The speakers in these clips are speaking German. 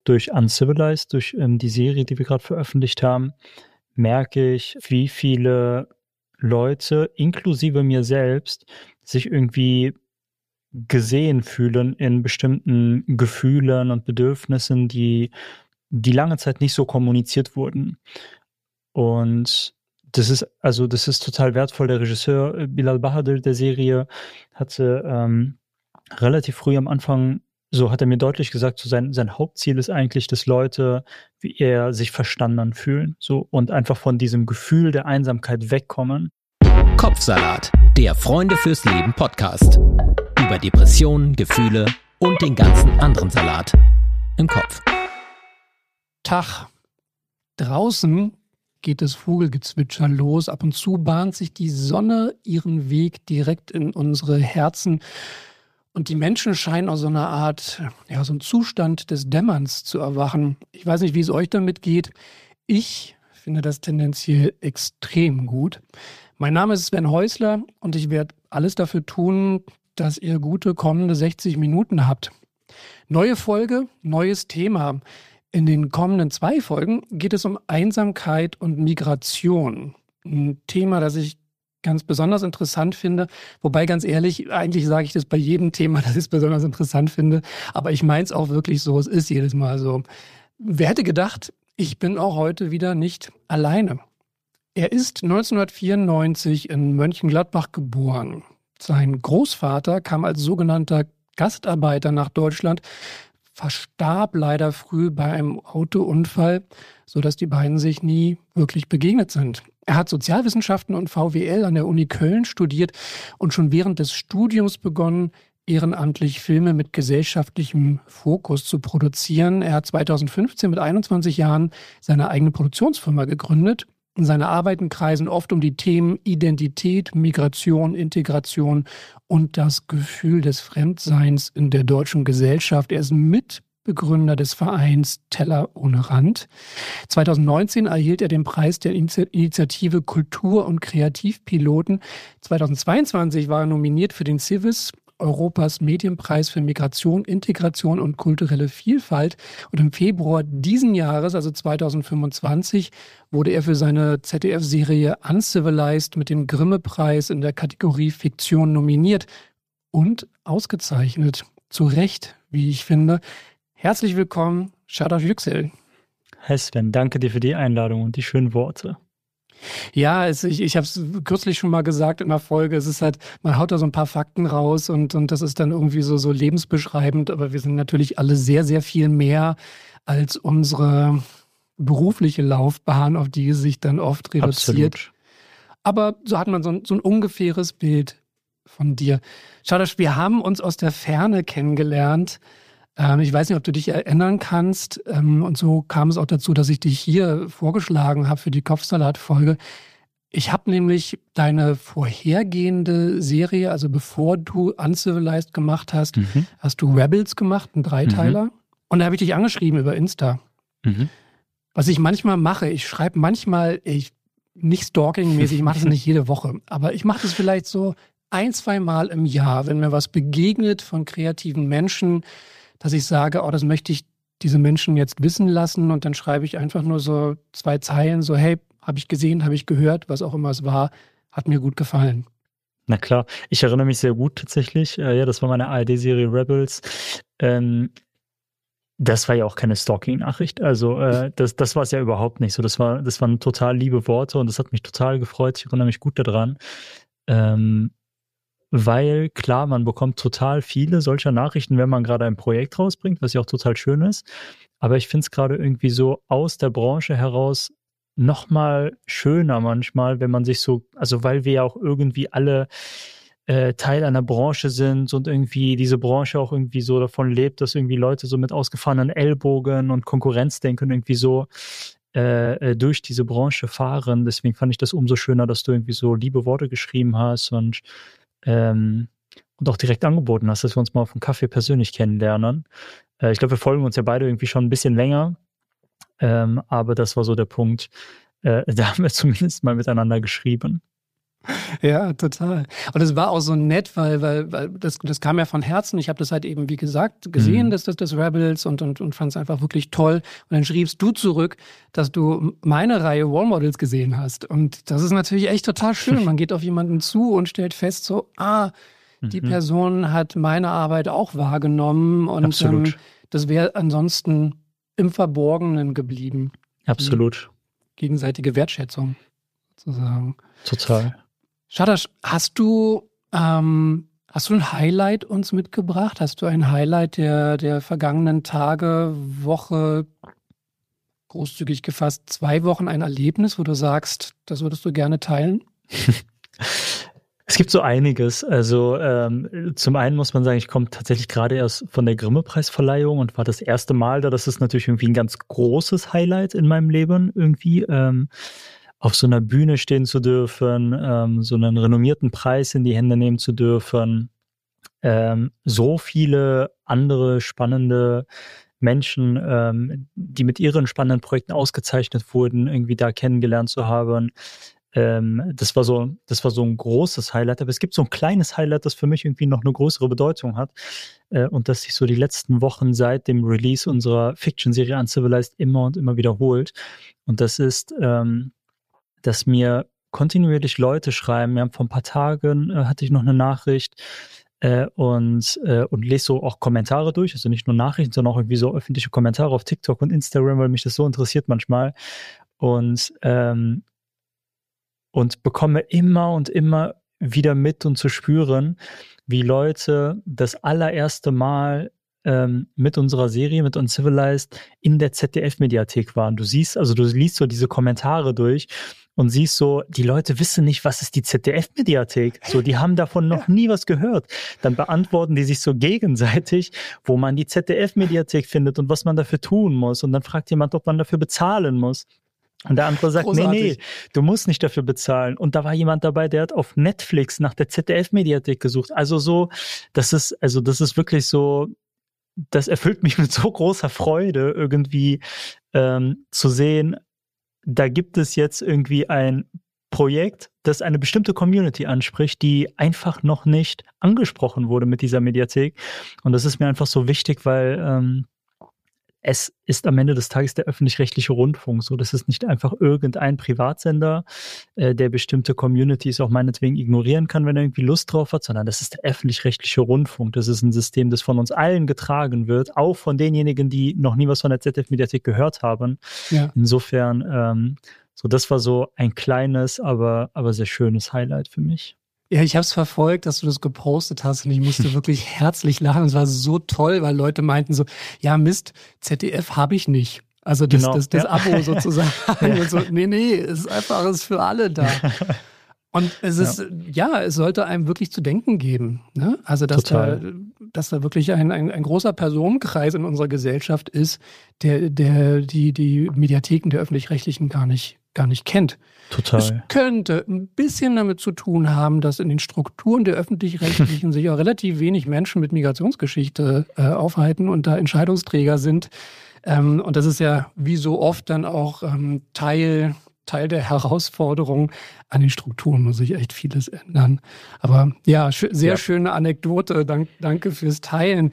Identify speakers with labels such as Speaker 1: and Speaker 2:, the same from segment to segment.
Speaker 1: durch Uncivilized, durch die Serie, die wir gerade veröffentlicht haben, merke ich, wie viele Leute, inklusive mir selbst, sich irgendwie gesehen fühlen in bestimmten Gefühlen und Bedürfnissen, die lange Zeit nicht so kommuniziert wurden. Und das ist total wertvoll. Der Regisseur Bilal Bahadur der Serie hatte relativ früh am Anfang, so hat er mir deutlich gesagt, so sein Hauptziel ist eigentlich, dass Leute wie er sich verstanden fühlen, so, und einfach von diesem Gefühl der Einsamkeit wegkommen.
Speaker 2: Kopfsalat, der Freunde fürs Leben Podcast. Über Depressionen, Gefühle und den ganzen anderen Salat im Kopf.
Speaker 3: Tag. Draußen geht das Vogelgezwitscher los. Ab und zu bahnt sich die Sonne ihren Weg direkt in unsere Herzen. Und die Menschen scheinen aus so einer Art, so einem Zustand des Dämmerns zu erwachen. Ich weiß nicht, wie es euch damit geht. Ich finde das tendenziell extrem gut. Mein Name ist Sven Häusler und ich werde alles dafür tun, dass ihr gute kommende 60 Minuten habt. Neue Folge, neues Thema. In den kommenden 2 Folgen geht es um Einsamkeit und Migration. Ein Thema, das ich ganz besonders interessant finde. Wobei, ganz ehrlich, eigentlich sage ich das bei jedem Thema, das ich es besonders interessant finde. Aber ich meine es auch wirklich so, es ist jedes Mal so. Wer hätte gedacht, ich bin auch heute wieder nicht alleine. Er ist 1994 in Mönchengladbach geboren. Sein Großvater kam als sogenannter Gastarbeiter nach Deutschland, verstarb leider früh bei einem Autounfall, sodass die beiden sich nie wirklich begegnet sind. Er hat Sozialwissenschaften und VWL an der Uni Köln studiert und schon während des Studiums begonnen, ehrenamtlich Filme mit gesellschaftlichem Fokus zu produzieren. Er hat 2015 mit 21 Jahren seine eigene Produktionsfirma gegründet. Seine Arbeiten kreisen oft um die Themen Identität, Migration, Integration und das Gefühl des Fremdseins in der deutschen Gesellschaft. Er ist Mitbegründer des Vereins Teller ohne Rand. 2019 erhielt er den Preis der Initiative Kultur- und Kreativpiloten. 2022 war er nominiert für den Civis, Europas Medienpreis für Migration, Integration und kulturelle Vielfalt. Und im Februar diesen Jahres, also 2025, wurde er für seine ZDF-Serie Uncivilized mit dem Grimme-Preis in der Kategorie Fiktion nominiert und ausgezeichnet. Zu Recht, wie ich finde. Herzlich willkommen, Shadaf Yüksel.
Speaker 1: Hi Sven, danke dir für die Einladung und die schönen Worte.
Speaker 3: Ja, ich habe es kürzlich schon mal gesagt in einer Folge, es ist halt, man haut da so ein paar Fakten raus und das ist dann irgendwie so lebensbeschreibend, aber wir sind natürlich alle sehr, sehr viel mehr als unsere berufliche Laufbahn, auf die sich dann oft reduziert.
Speaker 1: Absolut.
Speaker 3: Aber so hat man so ein ungefähres Bild von dir. Shadaf, wir haben uns aus der Ferne kennengelernt. Ich weiß nicht, ob du dich erinnern kannst. Und so kam es auch dazu, dass ich dich hier vorgeschlagen habe für die Kopfsalat-Folge. Ich habe nämlich deine vorhergehende Serie, also bevor du Uncivilized gemacht hast, hast du Rebels gemacht, einen Dreiteiler. Und da habe ich dich angeschrieben über Insta. Was ich manchmal mache, ich schreibe manchmal, nicht stalking-mäßig, ich mache das nicht jede Woche, aber ich mache das vielleicht so 1-2 Mal im Jahr, wenn mir was begegnet von kreativen Menschen, dass ich sage, das möchte ich diese Menschen jetzt wissen lassen und dann schreibe ich einfach nur so 2 Zeilen, so hey, habe ich gesehen, habe ich gehört, was auch immer es war, hat mir gut gefallen.
Speaker 1: Na klar, ich erinnere mich sehr gut tatsächlich. Ja, das war meine ARD-Serie Rebels. Das war ja auch keine Stalking-Nachricht. Also das war es ja überhaupt nicht so. Das waren total liebe Worte und das hat mich total gefreut. Ich erinnere mich gut daran. Weil, klar, man bekommt total viele solcher Nachrichten, wenn man gerade ein Projekt rausbringt, was ja auch total schön ist. Aber ich finde es gerade irgendwie so aus der Branche heraus nochmal schöner manchmal, wenn man sich so, also weil wir ja auch irgendwie alle Teil einer Branche sind und irgendwie diese Branche auch irgendwie so davon lebt, dass irgendwie Leute so mit ausgefahrenen Ellbogen und Konkurrenzdenken irgendwie so durch diese Branche fahren. Deswegen fand ich das umso schöner, dass du irgendwie so liebe Worte geschrieben hast und auch direkt angeboten hast, dass wir uns mal auf einen Kaffee persönlich kennenlernen. Ich glaube, wir folgen uns ja beide irgendwie schon ein bisschen länger, aber das war so der Punkt, da haben wir zumindest mal miteinander geschrieben.
Speaker 3: Ja, total. Und es war auch so nett, weil das kam ja von Herzen. Ich habe das halt eben, wie gesagt, gesehen, das Rebels und fand es einfach wirklich toll. Und dann schriebst du zurück, dass du meine Reihe Role Models gesehen hast. Und das ist natürlich echt total schön. Man geht auf jemanden zu und stellt fest, so, die Person hat meine Arbeit auch wahrgenommen. Und das wäre ansonsten im Verborgenen geblieben.
Speaker 1: Absolut.
Speaker 3: Die gegenseitige Wertschätzung, sozusagen.
Speaker 1: Total.
Speaker 3: Shadash, hast du ein Highlight uns mitgebracht? Hast du ein Highlight der vergangenen Tage, Woche, großzügig gefasst, 2 Wochen, ein Erlebnis, wo du sagst, das würdest du gerne teilen?
Speaker 1: Es gibt so einiges. Also zum einen muss man sagen, ich komme tatsächlich gerade erst von der Grimme-Preisverleihung und war das erste Mal da. Das ist natürlich irgendwie ein ganz großes Highlight in meinem Leben irgendwie. Auf so einer Bühne stehen zu dürfen, so einen renommierten Preis in die Hände nehmen zu dürfen, so viele andere spannende Menschen, die mit ihren spannenden Projekten ausgezeichnet wurden, irgendwie da kennengelernt zu haben. Das war so ein großes Highlight, aber es gibt so ein kleines Highlight, das für mich irgendwie noch eine größere Bedeutung hat und das sich so die letzten Wochen seit dem Release unserer Fiction-Serie Uncivilized immer und immer wiederholt. Und das ist dass mir kontinuierlich Leute schreiben. Ja, vor ein paar Tagen hatte ich noch eine Nachricht und lese so auch Kommentare durch, also nicht nur Nachrichten, sondern auch irgendwie so öffentliche Kommentare auf TikTok und Instagram, weil mich das so interessiert manchmal. Und bekomme immer und immer wieder mit und zu spüren, wie Leute das allererste Mal mit unserer Serie, mit Uncivilized, in der ZDF-Mediathek waren. Du liest so diese Kommentare durch und siehst so, die Leute wissen nicht, was ist die ZDF-Mediathek. So, die haben davon noch nie was gehört. Dann beantworten die sich so gegenseitig, wo man die ZDF-Mediathek findet und was man dafür tun muss. Und dann fragt jemand, ob man dafür bezahlen muss. Und der andere sagt, nee, du musst nicht dafür bezahlen. Und da war jemand dabei, der hat auf Netflix nach der ZDF-Mediathek gesucht. Also so, das ist wirklich so, das erfüllt mich mit so großer Freude, irgendwie zu sehen, da gibt es jetzt irgendwie ein Projekt, das eine bestimmte Community anspricht, die einfach noch nicht angesprochen wurde mit dieser Mediathek. Und das ist mir einfach so wichtig, weil es ist am Ende des Tages der öffentlich-rechtliche Rundfunk. So, das ist nicht einfach irgendein Privatsender, der bestimmte Communities auch meinetwegen ignorieren kann, wenn er irgendwie Lust drauf hat, sondern das ist der öffentlich-rechtliche Rundfunk. Das ist ein System, das von uns allen getragen wird, auch von denjenigen, die noch nie was von der ZDF-Mediathek gehört haben. Ja. Insofern, das war so ein kleines, aber sehr schönes Highlight für mich.
Speaker 3: Ja, ich habe es verfolgt, dass du das gepostet hast und ich musste wirklich herzlich lachen. Es war so toll, weil Leute meinten so, ja Mist, ZDF habe ich nicht. Also das Abo sozusagen. Ja. Und so, nee, es ist einfach, es ist für alle da. Und es ist, es sollte einem wirklich zu denken geben. Ne? Also dass da wirklich ein großer Personenkreis in unserer Gesellschaft ist, der die Mediatheken der Öffentlich-Rechtlichen gar nicht kennt.
Speaker 1: Total.
Speaker 3: Es könnte ein bisschen damit zu tun haben, dass in den Strukturen der Öffentlich-Rechtlichen sich auch relativ wenig Menschen mit Migrationsgeschichte aufhalten und da Entscheidungsträger sind. Und das ist ja wie so oft dann auch Teil der Herausforderung. An den Strukturen muss sich echt vieles ändern. Aber ja, sehr schöne Anekdote. Danke fürs Teilen.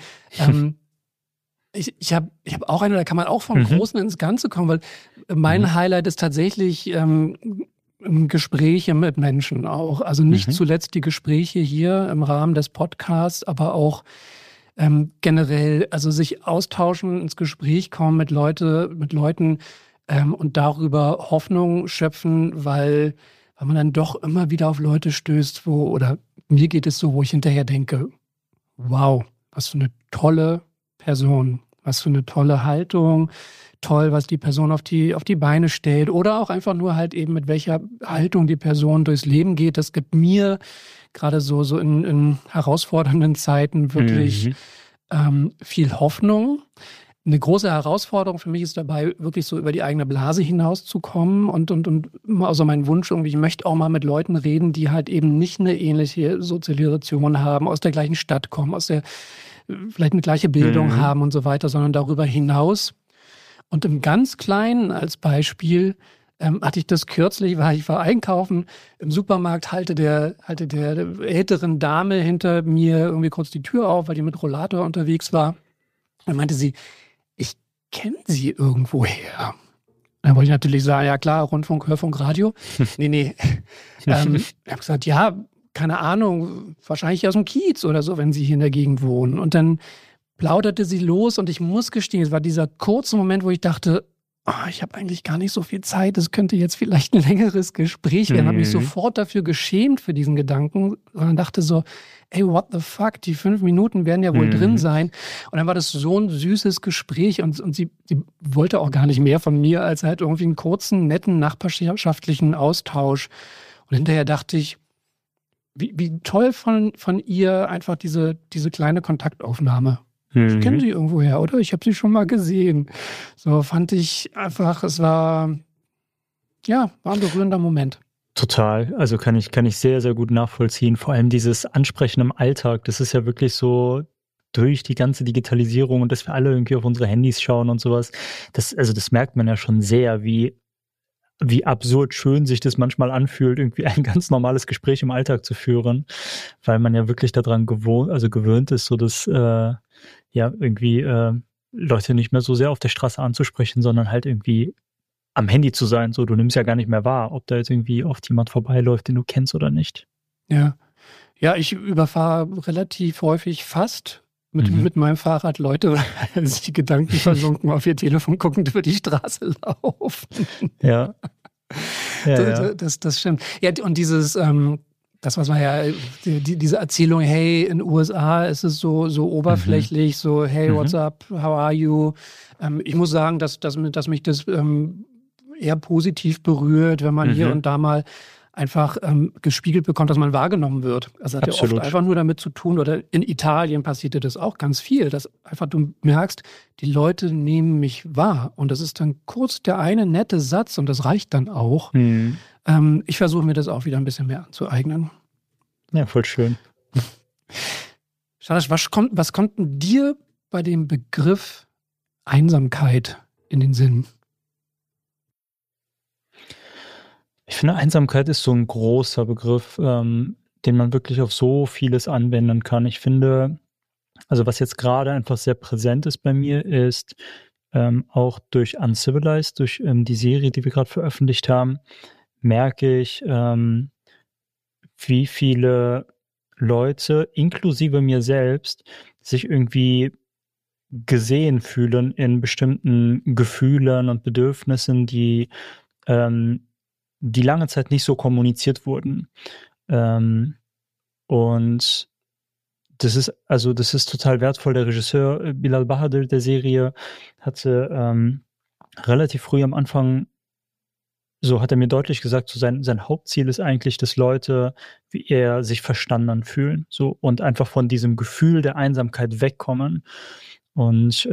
Speaker 3: Ich hab auch eine, da kann man auch vom Großen ins Ganze kommen, weil mein Highlight ist tatsächlich Gespräche mit Menschen auch. Also nicht zuletzt die Gespräche hier im Rahmen des Podcasts, aber auch generell, also sich austauschen, ins Gespräch kommen mit Leuten und darüber Hoffnung schöpfen, weil man dann doch immer wieder auf Leute stößt, oder mir geht es so, wo ich hinterher denke, wow, was für eine tolle Person, was für eine tolle Haltung, toll, was die Person auf die Beine stellt oder auch einfach nur halt eben mit welcher Haltung die Person durchs Leben geht. Das gibt mir gerade so in herausfordernden Zeiten wirklich viel Hoffnung. Eine große Herausforderung für mich ist dabei, wirklich so über die eigene Blase hinauszukommen und also mein Wunsch irgendwie, ich möchte auch mal mit Leuten reden, die halt eben nicht eine ähnliche Sozialisation haben, aus der gleichen Stadt kommen, vielleicht eine gleiche Bildung haben und so weiter, sondern darüber hinaus. Und im ganz Kleinen als Beispiel hatte ich das kürzlich, ich war einkaufen im Supermarkt, halte der älteren Dame hinter mir irgendwie kurz die Tür auf, weil die mit Rollator unterwegs war. Dann meinte sie, ich kenne Sie irgendwoher. Dann wollte ich natürlich sagen, ja klar, Rundfunk, Hörfunk, Radio. Nee. Ich habe gesagt, ja, keine Ahnung, wahrscheinlich aus dem Kiez oder so, wenn Sie hier in der Gegend wohnen. Und dann plauderte sie los und ich muss gestehen, es war dieser kurze Moment, wo ich dachte, ich habe eigentlich gar nicht so viel Zeit, es könnte jetzt vielleicht ein längeres Gespräch werden. Ich habe mich sofort dafür geschämt für diesen Gedanken, sondern dachte so, ey, what the fuck, die 5 Minuten werden ja wohl drin sein. Und dann war das so ein süßes Gespräch und sie wollte auch gar nicht mehr von mir, als halt irgendwie einen kurzen, netten, nachbarschaftlichen Austausch. Und hinterher dachte ich, wie toll von ihr einfach diese kleine Kontaktaufnahme. Ich kenne sie irgendwoher, oder? Ich habe sie schon mal gesehen. So fand ich einfach, es war ein berührender Moment.
Speaker 1: Total. Also kann ich sehr, sehr gut nachvollziehen. Vor allem dieses Ansprechen im Alltag. Das ist ja wirklich so durch die ganze Digitalisierung und dass wir alle irgendwie auf unsere Handys schauen und sowas. Das merkt man ja schon sehr, wie absurd schön sich das manchmal anfühlt, irgendwie ein ganz normales Gespräch im Alltag zu führen, weil man ja wirklich daran gewöhnt ist, so dass Leute nicht mehr so sehr auf der Straße anzusprechen, sondern halt irgendwie am Handy zu sein. So, du nimmst ja gar nicht mehr wahr, ob da jetzt irgendwie oft jemand vorbeiläuft, den du kennst oder nicht.
Speaker 3: Ja, ich überfahre relativ häufig fast mit meinem Fahrrad Leute, weil sie die Gedanken versunken auf ihr Telefon guckend über die Straße laufen.
Speaker 1: Ja.
Speaker 3: Das stimmt. Ja, und dieses das, was man ja, diese Erzählung, hey, in den USA ist es so oberflächlich, so, hey, what's up, how are you? Ich muss sagen, dass mich das eher positiv berührt, wenn man hier und da mal einfach gespiegelt bekommt, dass man wahrgenommen wird. Also hat ja oft einfach nur damit zu tun, oder in Italien passierte das auch ganz viel, dass einfach du merkst, die Leute nehmen mich wahr. Und das ist dann kurz der eine nette Satz und das reicht dann auch. Ich versuche mir das auch wieder ein bisschen mehr anzueignen.
Speaker 1: Ja, voll schön.
Speaker 3: Shadash, was kommt denn dir bei dem Begriff Einsamkeit in den Sinn?
Speaker 1: Ich finde, Einsamkeit ist so ein großer Begriff, den man wirklich auf so vieles anwenden kann. Ich finde, also was jetzt gerade einfach sehr präsent ist bei mir, ist auch durch Uncivilized, durch die Serie, die wir gerade veröffentlicht haben, merke ich, wie viele Leute, inklusive mir selbst, sich irgendwie gesehen fühlen in bestimmten Gefühlen und Bedürfnissen, die lange Zeit nicht so kommuniziert wurden. Und das ist total wertvoll. Der Regisseur Bilal Bahadur der Serie hatte relativ früh am Anfang, so hat er mir deutlich gesagt, so sein Hauptziel ist eigentlich, dass Leute wie er sich verstanden fühlen, so, und einfach von diesem Gefühl der Einsamkeit wegkommen. Und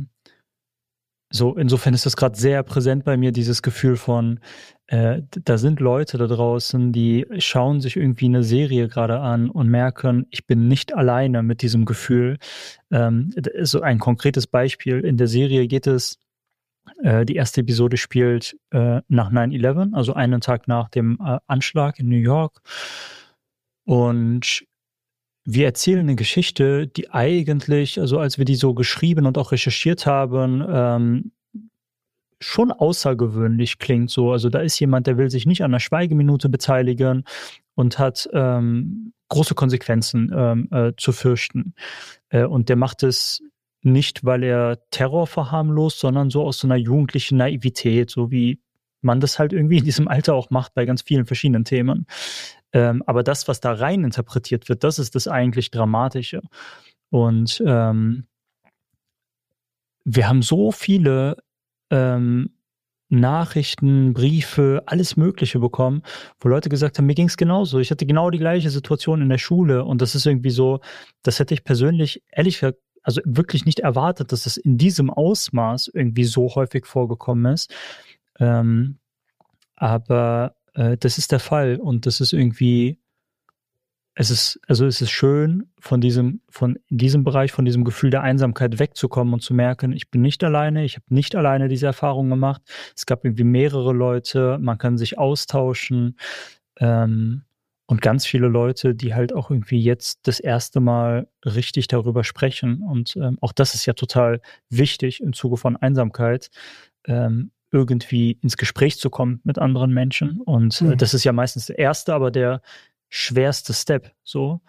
Speaker 1: so insofern ist das gerade sehr präsent bei mir, dieses Gefühl von da sind Leute da draußen, die schauen sich irgendwie eine Serie gerade an und merken, ich bin nicht alleine mit diesem Gefühl. So ein konkretes Beispiel: In der Serie geht es, die erste Episode spielt nach 9/11, also einen Tag nach dem Anschlag in New York. Und wir erzählen eine Geschichte, die eigentlich, also als wir die so geschrieben und auch recherchiert haben, schon außergewöhnlich klingt. So, also da ist jemand, der will sich nicht an einer Schweigeminute beteiligen und hat große Konsequenzen zu fürchten. Und der macht es nicht, weil er Terror verharmlost, sondern so aus so einer jugendlichen Naivität, so wie man das halt irgendwie in diesem Alter auch macht bei ganz vielen verschiedenen Themen. Aber das, was da rein interpretiert wird, das ist das eigentlich Dramatische. Und wir haben so viele Nachrichten, Briefe, alles Mögliche bekommen, wo Leute gesagt haben, mir ging es genauso. Ich hatte genau die gleiche Situation in der Schule und das ist irgendwie so, das hätte ich persönlich, ehrlich gesagt, also wirklich nicht erwartet, dass es in diesem Ausmaß irgendwie so häufig vorgekommen ist. Aber das ist der Fall und das ist irgendwie es ist schön, in diesem Bereich, von diesem Gefühl der Einsamkeit wegzukommen und zu merken, ich bin nicht alleine, ich habe nicht alleine diese Erfahrung gemacht. Es gab irgendwie mehrere Leute, man kann sich austauschen, und ganz viele Leute, die halt auch irgendwie jetzt das erste Mal richtig darüber sprechen. Und auch das ist ja total wichtig im Zuge von Einsamkeit, irgendwie ins Gespräch zu kommen mit anderen Menschen. Und das ist ja meistens der erste, aber der schwerste Step. So.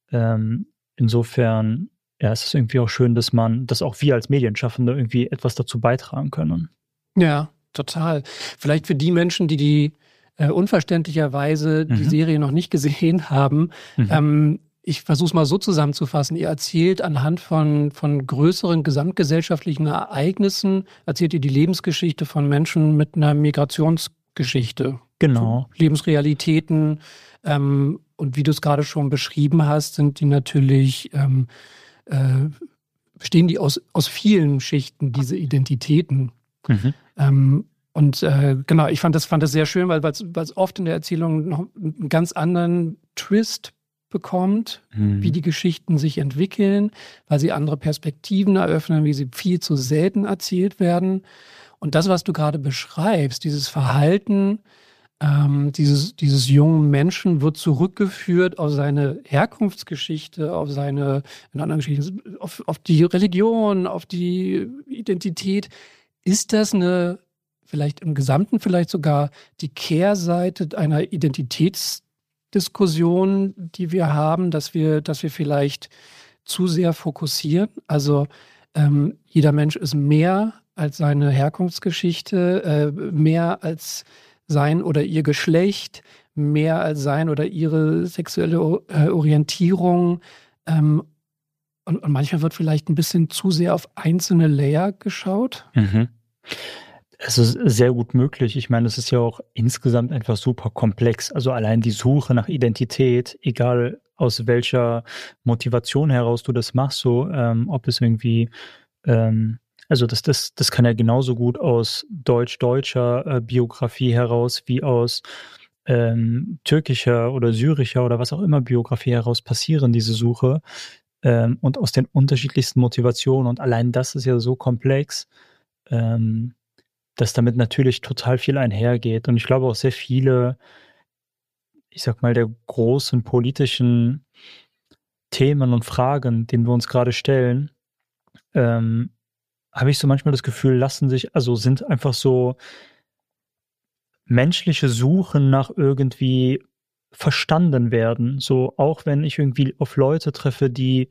Speaker 1: Insofern, ja, es ist irgendwie auch schön, dass auch wir als Medienschaffende irgendwie etwas dazu beitragen können.
Speaker 3: Ja, total. Vielleicht für die Menschen, die unverständlicherweise die Serie noch nicht gesehen haben. Ich versuche es mal so zusammenzufassen. Ihr erzählt anhand von größeren gesamtgesellschaftlichen Ereignissen, erzählt ihr die Lebensgeschichte von Menschen mit einer Migrationsgeschichte.
Speaker 1: Genau.
Speaker 3: Lebensrealitäten. Und wie du es gerade schon beschrieben hast, sind die natürlich, bestehen die aus vielen Schichten, diese Identitäten. Und genau, ich fand das sehr schön, weil es oft in der Erzählung noch einen ganz anderen Twist bekommt, wie die Geschichten sich entwickeln, weil sie andere Perspektiven eröffnen, wie sie viel zu selten erzählt werden. Und das, was du gerade beschreibst, dieses Verhalten dieses jungen Menschen wird zurückgeführt auf seine Herkunftsgeschichte, auf seine, in anderen Geschichten, auf die Religion, auf die Identität. Ist das vielleicht im Gesamten vielleicht sogar die Kehrseite einer Identitätsdiskussion, die wir haben, dass wir vielleicht zu sehr fokussieren? Also jeder Mensch ist mehr als seine Herkunftsgeschichte, mehr als sein oder ihr Geschlecht, mehr als sein oder ihre sexuelle Orientierung. Und manchmal wird vielleicht ein bisschen zu sehr auf einzelne Layer geschaut.
Speaker 1: Es ist sehr gut möglich. Ich meine, es ist ja auch insgesamt einfach super komplex. Also allein die Suche nach Identität, egal aus welcher Motivation heraus du das machst, so ob es irgendwie also das kann ja genauso gut aus deutscher Biografie heraus wie aus türkischer oder syrischer oder was auch immer Biografie heraus passieren, diese Suche. Und aus den unterschiedlichsten Motivationen. Und allein das ist ja so komplex, dass damit natürlich total viel einhergeht. Und ich glaube auch sehr viele, ich sag mal, der großen politischen Themen und Fragen, denen wir uns gerade stellen, habe ich so manchmal das Gefühl, sind einfach so menschliche Suchen nach irgendwie verstanden werden. So, auch wenn ich irgendwie auf Leute treffe, die,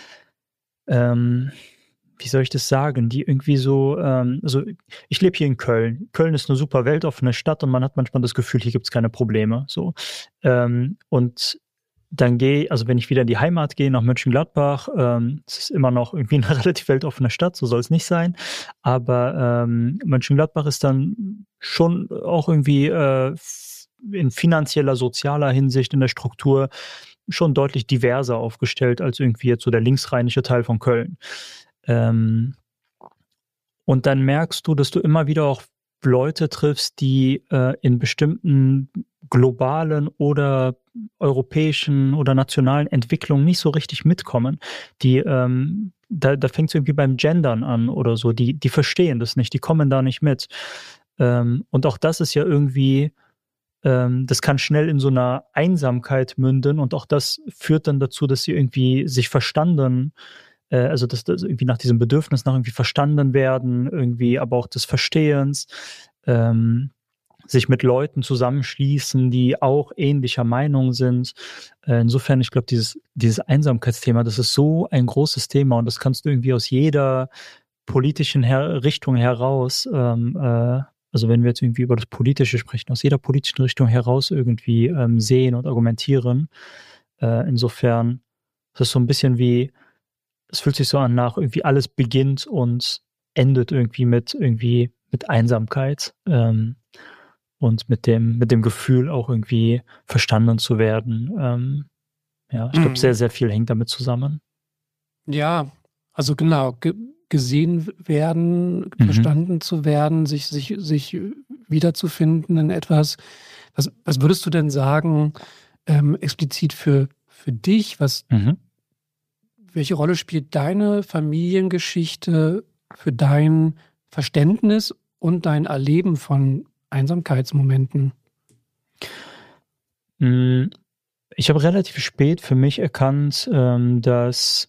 Speaker 1: wie soll ich das sagen, die irgendwie so, also ich lebe hier in Köln. Köln ist eine super weltoffene Stadt und man hat manchmal das Gefühl, hier gibt es keine Probleme. So. Und dann wenn ich wieder in die Heimat gehe, nach Mönchengladbach, es ist immer noch irgendwie eine relativ weltoffene Stadt, so soll es nicht sein, aber Mönchengladbach ist dann schon auch irgendwie in finanzieller, sozialer Hinsicht in der Struktur schon deutlich diverser aufgestellt als irgendwie jetzt so der linksrheinische Teil von Köln. Und dann merkst du, dass du immer wieder auch Leute triffst, die in bestimmten globalen oder europäischen oder nationalen Entwicklungen nicht so richtig mitkommen. Die, da fängt es irgendwie beim Gendern an oder so. Die verstehen das nicht, die kommen da nicht mit. Und auch das ist ja irgendwie, das kann schnell in so einer Einsamkeit münden und auch das führt dann dazu, dass sie irgendwie sich verstanden, also dass das irgendwie nach diesem Bedürfnis nach irgendwie verstanden werden, irgendwie aber auch des Verstehens, sich mit Leuten zusammenschließen, die auch ähnlicher Meinung sind. Insofern, ich glaube, dieses Einsamkeitsthema, das ist so ein großes Thema und das kannst du irgendwie aus jeder politischen Richtung heraus, also wenn wir jetzt irgendwie über das Politische sprechen, aus jeder politischen Richtung heraus irgendwie sehen und argumentieren. Insofern, das ist so ein bisschen wie, es fühlt sich so an nach irgendwie alles beginnt und endet irgendwie mit Einsamkeit und mit dem Gefühl auch irgendwie verstanden zu werden. Ja, ich glaube, sehr, sehr viel hängt damit zusammen.
Speaker 3: Ja, also genau, gesehen werden, verstanden zu werden, sich wiederzufinden in etwas. Was würdest du denn sagen, explizit für für dich? Welche Rolle spielt deine Familiengeschichte für dein Verständnis und dein Erleben von Einsamkeitsmomenten?
Speaker 1: Ich habe relativ spät für mich erkannt, dass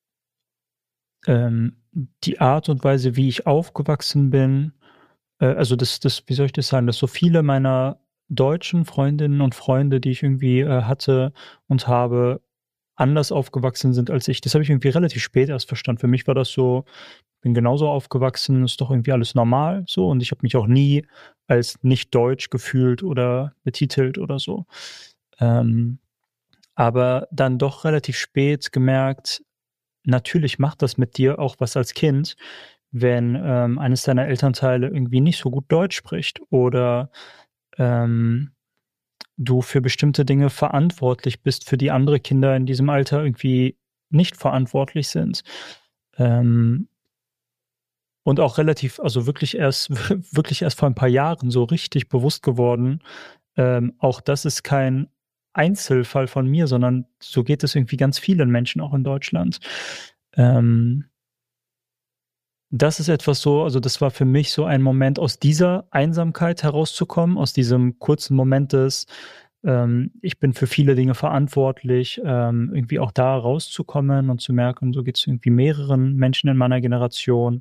Speaker 1: die Art und Weise, wie ich aufgewachsen bin, also wie soll ich das sagen, dass so viele meiner deutschen Freundinnen und Freunde, die ich irgendwie hatte und habe, anders aufgewachsen sind als ich. Das habe ich irgendwie relativ spät erst verstanden. Für mich war das so, bin genauso aufgewachsen, ist doch irgendwie alles normal so, und ich habe mich auch nie als nicht deutsch gefühlt oder betitelt oder so. Aber dann doch relativ spät gemerkt, natürlich macht das mit dir auch was als Kind, wenn eines deiner Elternteile irgendwie nicht so gut Deutsch spricht oder du für bestimmte Dinge verantwortlich bist, für die andere Kinder in diesem Alter irgendwie nicht verantwortlich sind. Und auch relativ, also wirklich erst vor ein paar Jahren so richtig bewusst geworden, auch das ist kein Einzelfall von mir, sondern so geht es irgendwie ganz vielen Menschen auch in Deutschland. Das ist etwas so, also das war für mich so ein Moment, aus dieser Einsamkeit herauszukommen, aus diesem kurzen Moment des, ich bin für viele Dinge verantwortlich, irgendwie auch da rauszukommen und zu merken, so geht es irgendwie mehreren Menschen in meiner Generation,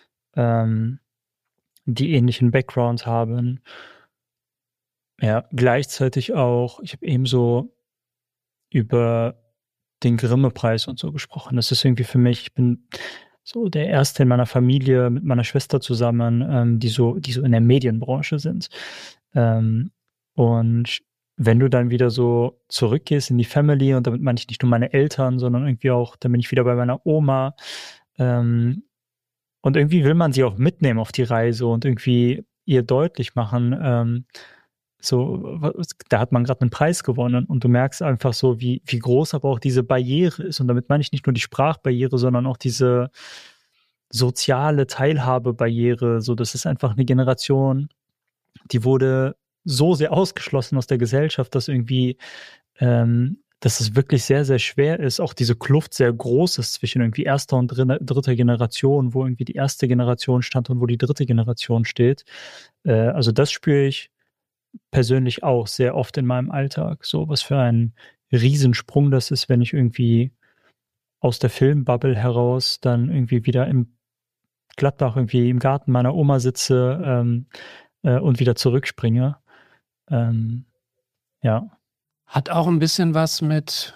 Speaker 1: die ähnlichen Background haben. Ja, gleichzeitig auch, ich habe eben so über den Grimme-Preis und so gesprochen. Das ist irgendwie für mich, ich bin so der Erste in meiner Familie mit meiner Schwester zusammen, die so in der Medienbranche sind. Und wenn du dann wieder so zurückgehst in die Family, und damit meine ich nicht nur meine Eltern, sondern irgendwie auch, dann bin ich wieder bei meiner Oma. Und irgendwie will man sie auch mitnehmen auf die Reise und irgendwie ihr deutlich machen, da hat man gerade einen Preis gewonnen, und du merkst einfach so, wie groß aber auch diese Barriere ist. Und damit meine ich nicht nur die Sprachbarriere, sondern auch diese soziale Teilhabebarriere. So, das ist einfach eine Generation, die wurde so sehr ausgeschlossen aus der Gesellschaft, dass irgendwie, dass es wirklich sehr, sehr schwer ist, auch diese Kluft sehr groß ist zwischen irgendwie erster und dritter Generation, wo irgendwie die erste Generation stand und wo die dritte Generation steht. Also das spüre ich persönlich auch sehr oft in meinem Alltag. So, was für ein Riesensprung das ist, wenn ich irgendwie aus der Filmbubble heraus dann irgendwie wieder im Gladbach irgendwie im Garten meiner Oma sitze und wieder zurückspringe. Ja.
Speaker 3: Hat auch ein bisschen was mit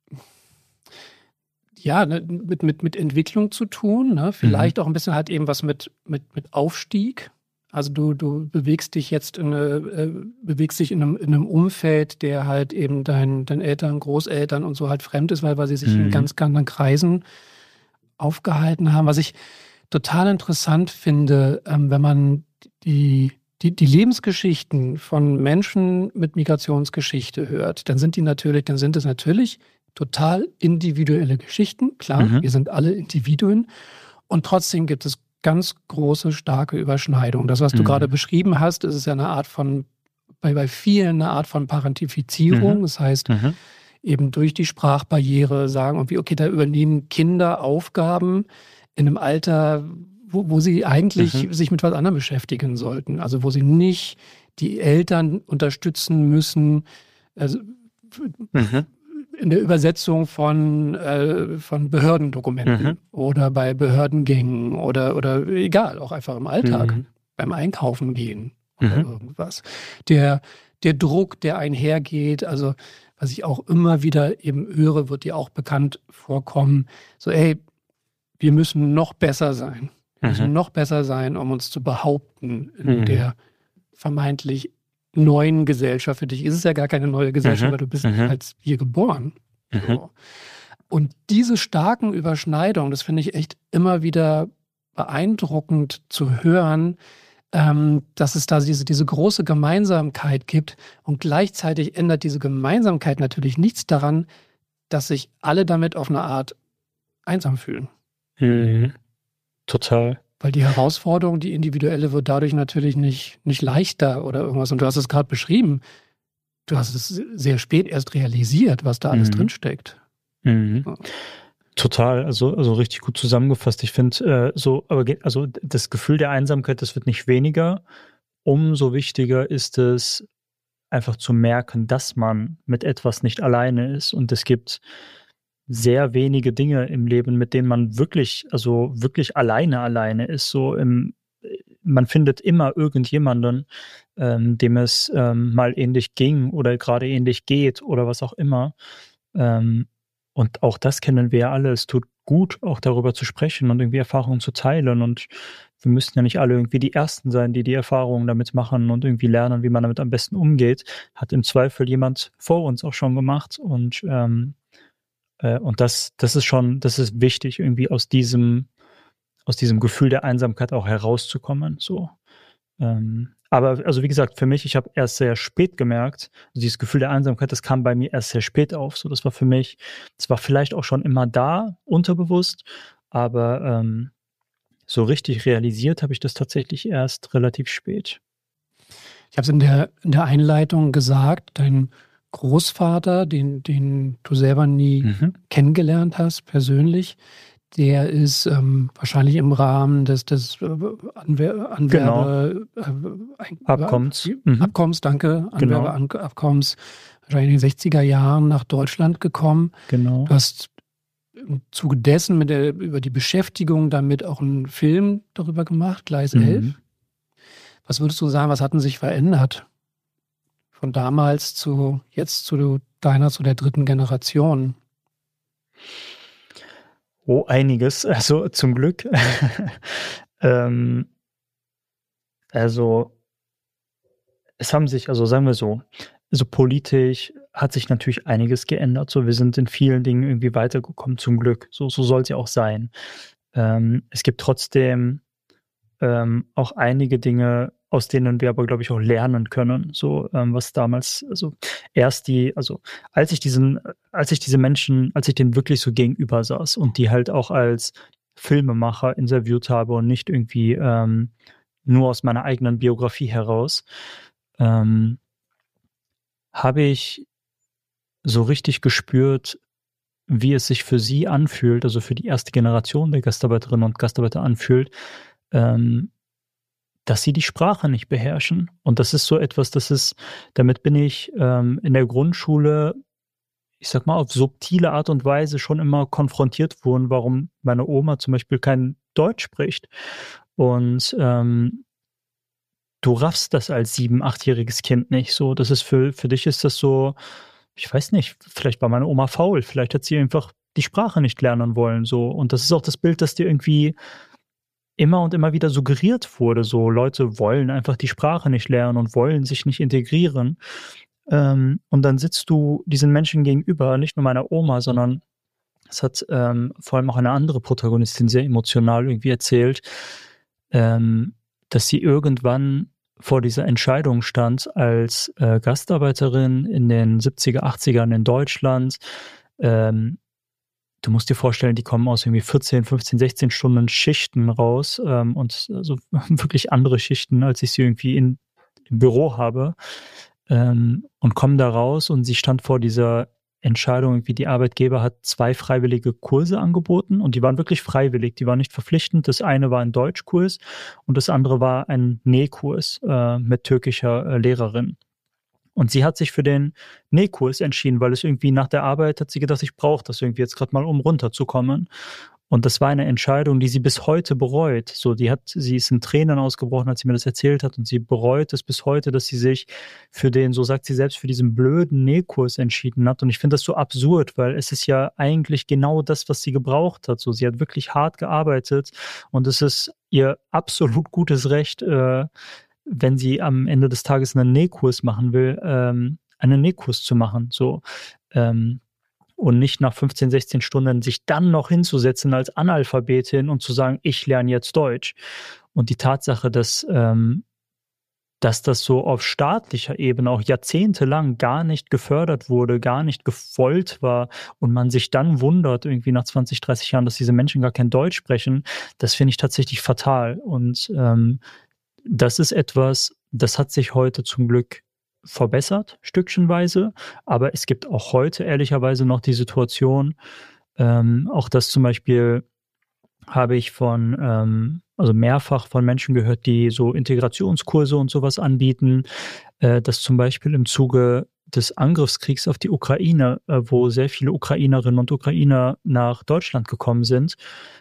Speaker 3: Entwicklung zu tun, ne? Vielleicht auch ein bisschen hat eben was mit Aufstieg. Also du bewegst dich jetzt in einem Umfeld, der halt eben deinen Eltern, Großeltern und so halt fremd ist, weil sie sich in ganz anderen Kreisen aufgehalten haben. Was ich total interessant finde, wenn man die Lebensgeschichten von Menschen mit Migrationsgeschichte hört, dann sind es natürlich total individuelle Geschichten. Klar, wir sind alle Individuen, und trotzdem gibt es ganz große, starke Überschneidung. Das, was du gerade beschrieben hast, ist ja eine Art von, bei vielen eine Art von Parentifizierung. Das heißt, eben durch die Sprachbarriere sagen irgendwie, okay, da übernehmen Kinder Aufgaben in einem Alter, wo sie eigentlich sich mit was anderem beschäftigen sollten. Also wo sie nicht die Eltern unterstützen müssen, also in der Übersetzung von Behördendokumenten oder bei Behördengängen oder egal, auch einfach im Alltag, beim Einkaufen gehen oder irgendwas. Der Druck, der einhergeht, also was ich auch immer wieder eben höre, wird dir auch bekannt vorkommen, so wir müssen noch besser sein. Wir müssen noch besser sein, um uns zu behaupten in der vermeintlich neuen Gesellschaft. Für dich ist es ja gar keine neue Gesellschaft, weil du bist als hier geboren. So. Und diese starken Überschneidungen, das finde ich echt immer wieder beeindruckend zu hören, dass es da diese große Gemeinsamkeit gibt. Und gleichzeitig ändert diese Gemeinsamkeit natürlich nichts daran, dass sich alle damit auf eine Art einsam fühlen.
Speaker 1: Total.
Speaker 3: Weil die Herausforderung, die individuelle, wird dadurch natürlich nicht leichter oder irgendwas. Und du hast es gerade beschrieben. du hast es sehr spät erst realisiert, was da alles drinsteckt.
Speaker 1: Mhm.
Speaker 3: Ja.
Speaker 1: Total, also richtig gut zusammengefasst. Ich finde also das Gefühl der Einsamkeit, das wird nicht weniger. Umso wichtiger ist es, einfach zu merken, dass man mit etwas nicht alleine ist. Und es gibt sehr wenige Dinge im Leben, mit denen man wirklich alleine ist. Man findet immer irgendjemanden, dem es mal ähnlich ging oder gerade ähnlich geht oder was auch immer. Und auch das kennen wir ja alle. Es tut gut, auch darüber zu sprechen und irgendwie Erfahrungen zu teilen. Und wir müssten ja nicht alle irgendwie die Ersten sein, die Erfahrungen damit machen und irgendwie lernen, wie man damit am besten umgeht. Hat im Zweifel jemand vor uns auch schon gemacht. Und das ist wichtig, irgendwie aus diesem Gefühl der Einsamkeit auch herauszukommen. So. Aber also wie gesagt, für mich, ich habe erst sehr spät gemerkt, also dieses Gefühl der Einsamkeit, das kam bei mir erst sehr spät auf. So, das war für mich, das war vielleicht auch schon immer da, unterbewusst, aber so richtig realisiert habe ich das tatsächlich erst relativ spät.
Speaker 3: Ich habe es in der Einleitung gesagt, dein Großvater, den du selber nie kennengelernt hast, persönlich, der ist wahrscheinlich im Rahmen des
Speaker 1: Abkommens,
Speaker 3: Anwerbeabkommens, wahrscheinlich in den 60er Jahren nach Deutschland gekommen.
Speaker 1: Genau.
Speaker 3: Du hast im Zuge dessen über die Beschäftigung damit auch einen Film darüber gemacht, Gleis 11. Was würdest du sagen, was hat denn sich verändert? Von damals zu jetzt zu der dritten Generation?
Speaker 1: Oh, einiges. Also zum Glück. Also es haben sich, also sagen wir so politisch hat sich natürlich einiges geändert. So, wir sind in vielen Dingen irgendwie weitergekommen, zum Glück. So soll es ja auch sein. Es gibt trotzdem auch einige Dinge, aus denen wir aber, glaube ich, auch lernen können. So, was damals, als ich denen wirklich so gegenüber saß und die halt auch als Filmemacher interviewt habe und nicht irgendwie nur aus meiner eigenen Biografie heraus, habe ich so richtig gespürt, wie es sich für sie anfühlt, also für die erste Generation der Gastarbeiterinnen und Gastarbeiter anfühlt, dass sie die Sprache nicht beherrschen. Und das ist so etwas, damit bin ich in der Grundschule, ich sag mal, auf subtile Art und Weise schon immer konfrontiert worden, warum meine Oma zum Beispiel kein Deutsch spricht. Und du raffst das als 7-, 8-jähriges Kind nicht. So, das ist für dich ist das so, ich weiß nicht, vielleicht war meine Oma faul, vielleicht hat sie einfach die Sprache nicht lernen wollen. So. Und das ist auch das Bild, das dir irgendwie immer und immer wieder suggeriert wurde. So, Leute wollen einfach die Sprache nicht lernen und wollen sich nicht integrieren. Und dann sitzt du diesen Menschen gegenüber, nicht nur meiner Oma, sondern es hat vor allem auch eine andere Protagonistin sehr emotional irgendwie erzählt, dass sie irgendwann vor dieser Entscheidung stand als Gastarbeiterin in den 70er, 80ern in Deutschland. Du musst dir vorstellen, die kommen aus irgendwie 14, 15, 16 Stunden Schichten raus und also wirklich andere Schichten, als ich sie irgendwie im Büro habe, und kommen da raus und sie stand vor dieser Entscheidung, irgendwie die Arbeitgeber hat 2 freiwillige Kurse angeboten und die waren wirklich freiwillig, die waren nicht verpflichtend. Das eine war ein Deutschkurs und das andere war ein Nähkurs mit türkischer Lehrerin. Und sie hat sich für den Nähkurs entschieden, weil es irgendwie nach der Arbeit hat sie gedacht, ich brauche das irgendwie jetzt gerade mal, um runterzukommen. Und das war eine Entscheidung, die sie bis heute bereut. So, sie ist in Tränen ausgebrochen, als sie mir das erzählt hat, und sie bereut es bis heute, dass sie sich für den, so sagt sie selbst, für diesen blöden Nähkurs entschieden hat. Und ich finde das so absurd, weil es ist ja eigentlich genau das, was sie gebraucht hat. So, sie hat wirklich hart gearbeitet und es ist ihr absolut gutes Recht, wenn sie am Ende des Tages einen Nähkurs machen will, einen Nähkurs zu machen. So, und nicht nach 15, 16 Stunden sich dann noch hinzusetzen als Analphabetin und zu sagen, ich lerne jetzt Deutsch. Und die Tatsache, dass das so auf staatlicher Ebene auch jahrzehntelang gar nicht gefördert wurde, gar nicht gewollt war und man sich dann wundert, irgendwie nach 20, 30 Jahren, dass diese Menschen gar kein Deutsch sprechen, das finde ich tatsächlich fatal. Und das ist etwas, das hat sich heute zum Glück verbessert, stückchenweise. Aber es gibt auch heute ehrlicherweise noch die Situation, auch das zum Beispiel habe ich also mehrfach von Menschen gehört, die so Integrationskurse und sowas anbieten, dass zum Beispiel im Zuge des Angriffskriegs auf die Ukraine, wo sehr viele Ukrainerinnen und Ukrainer nach Deutschland gekommen sind,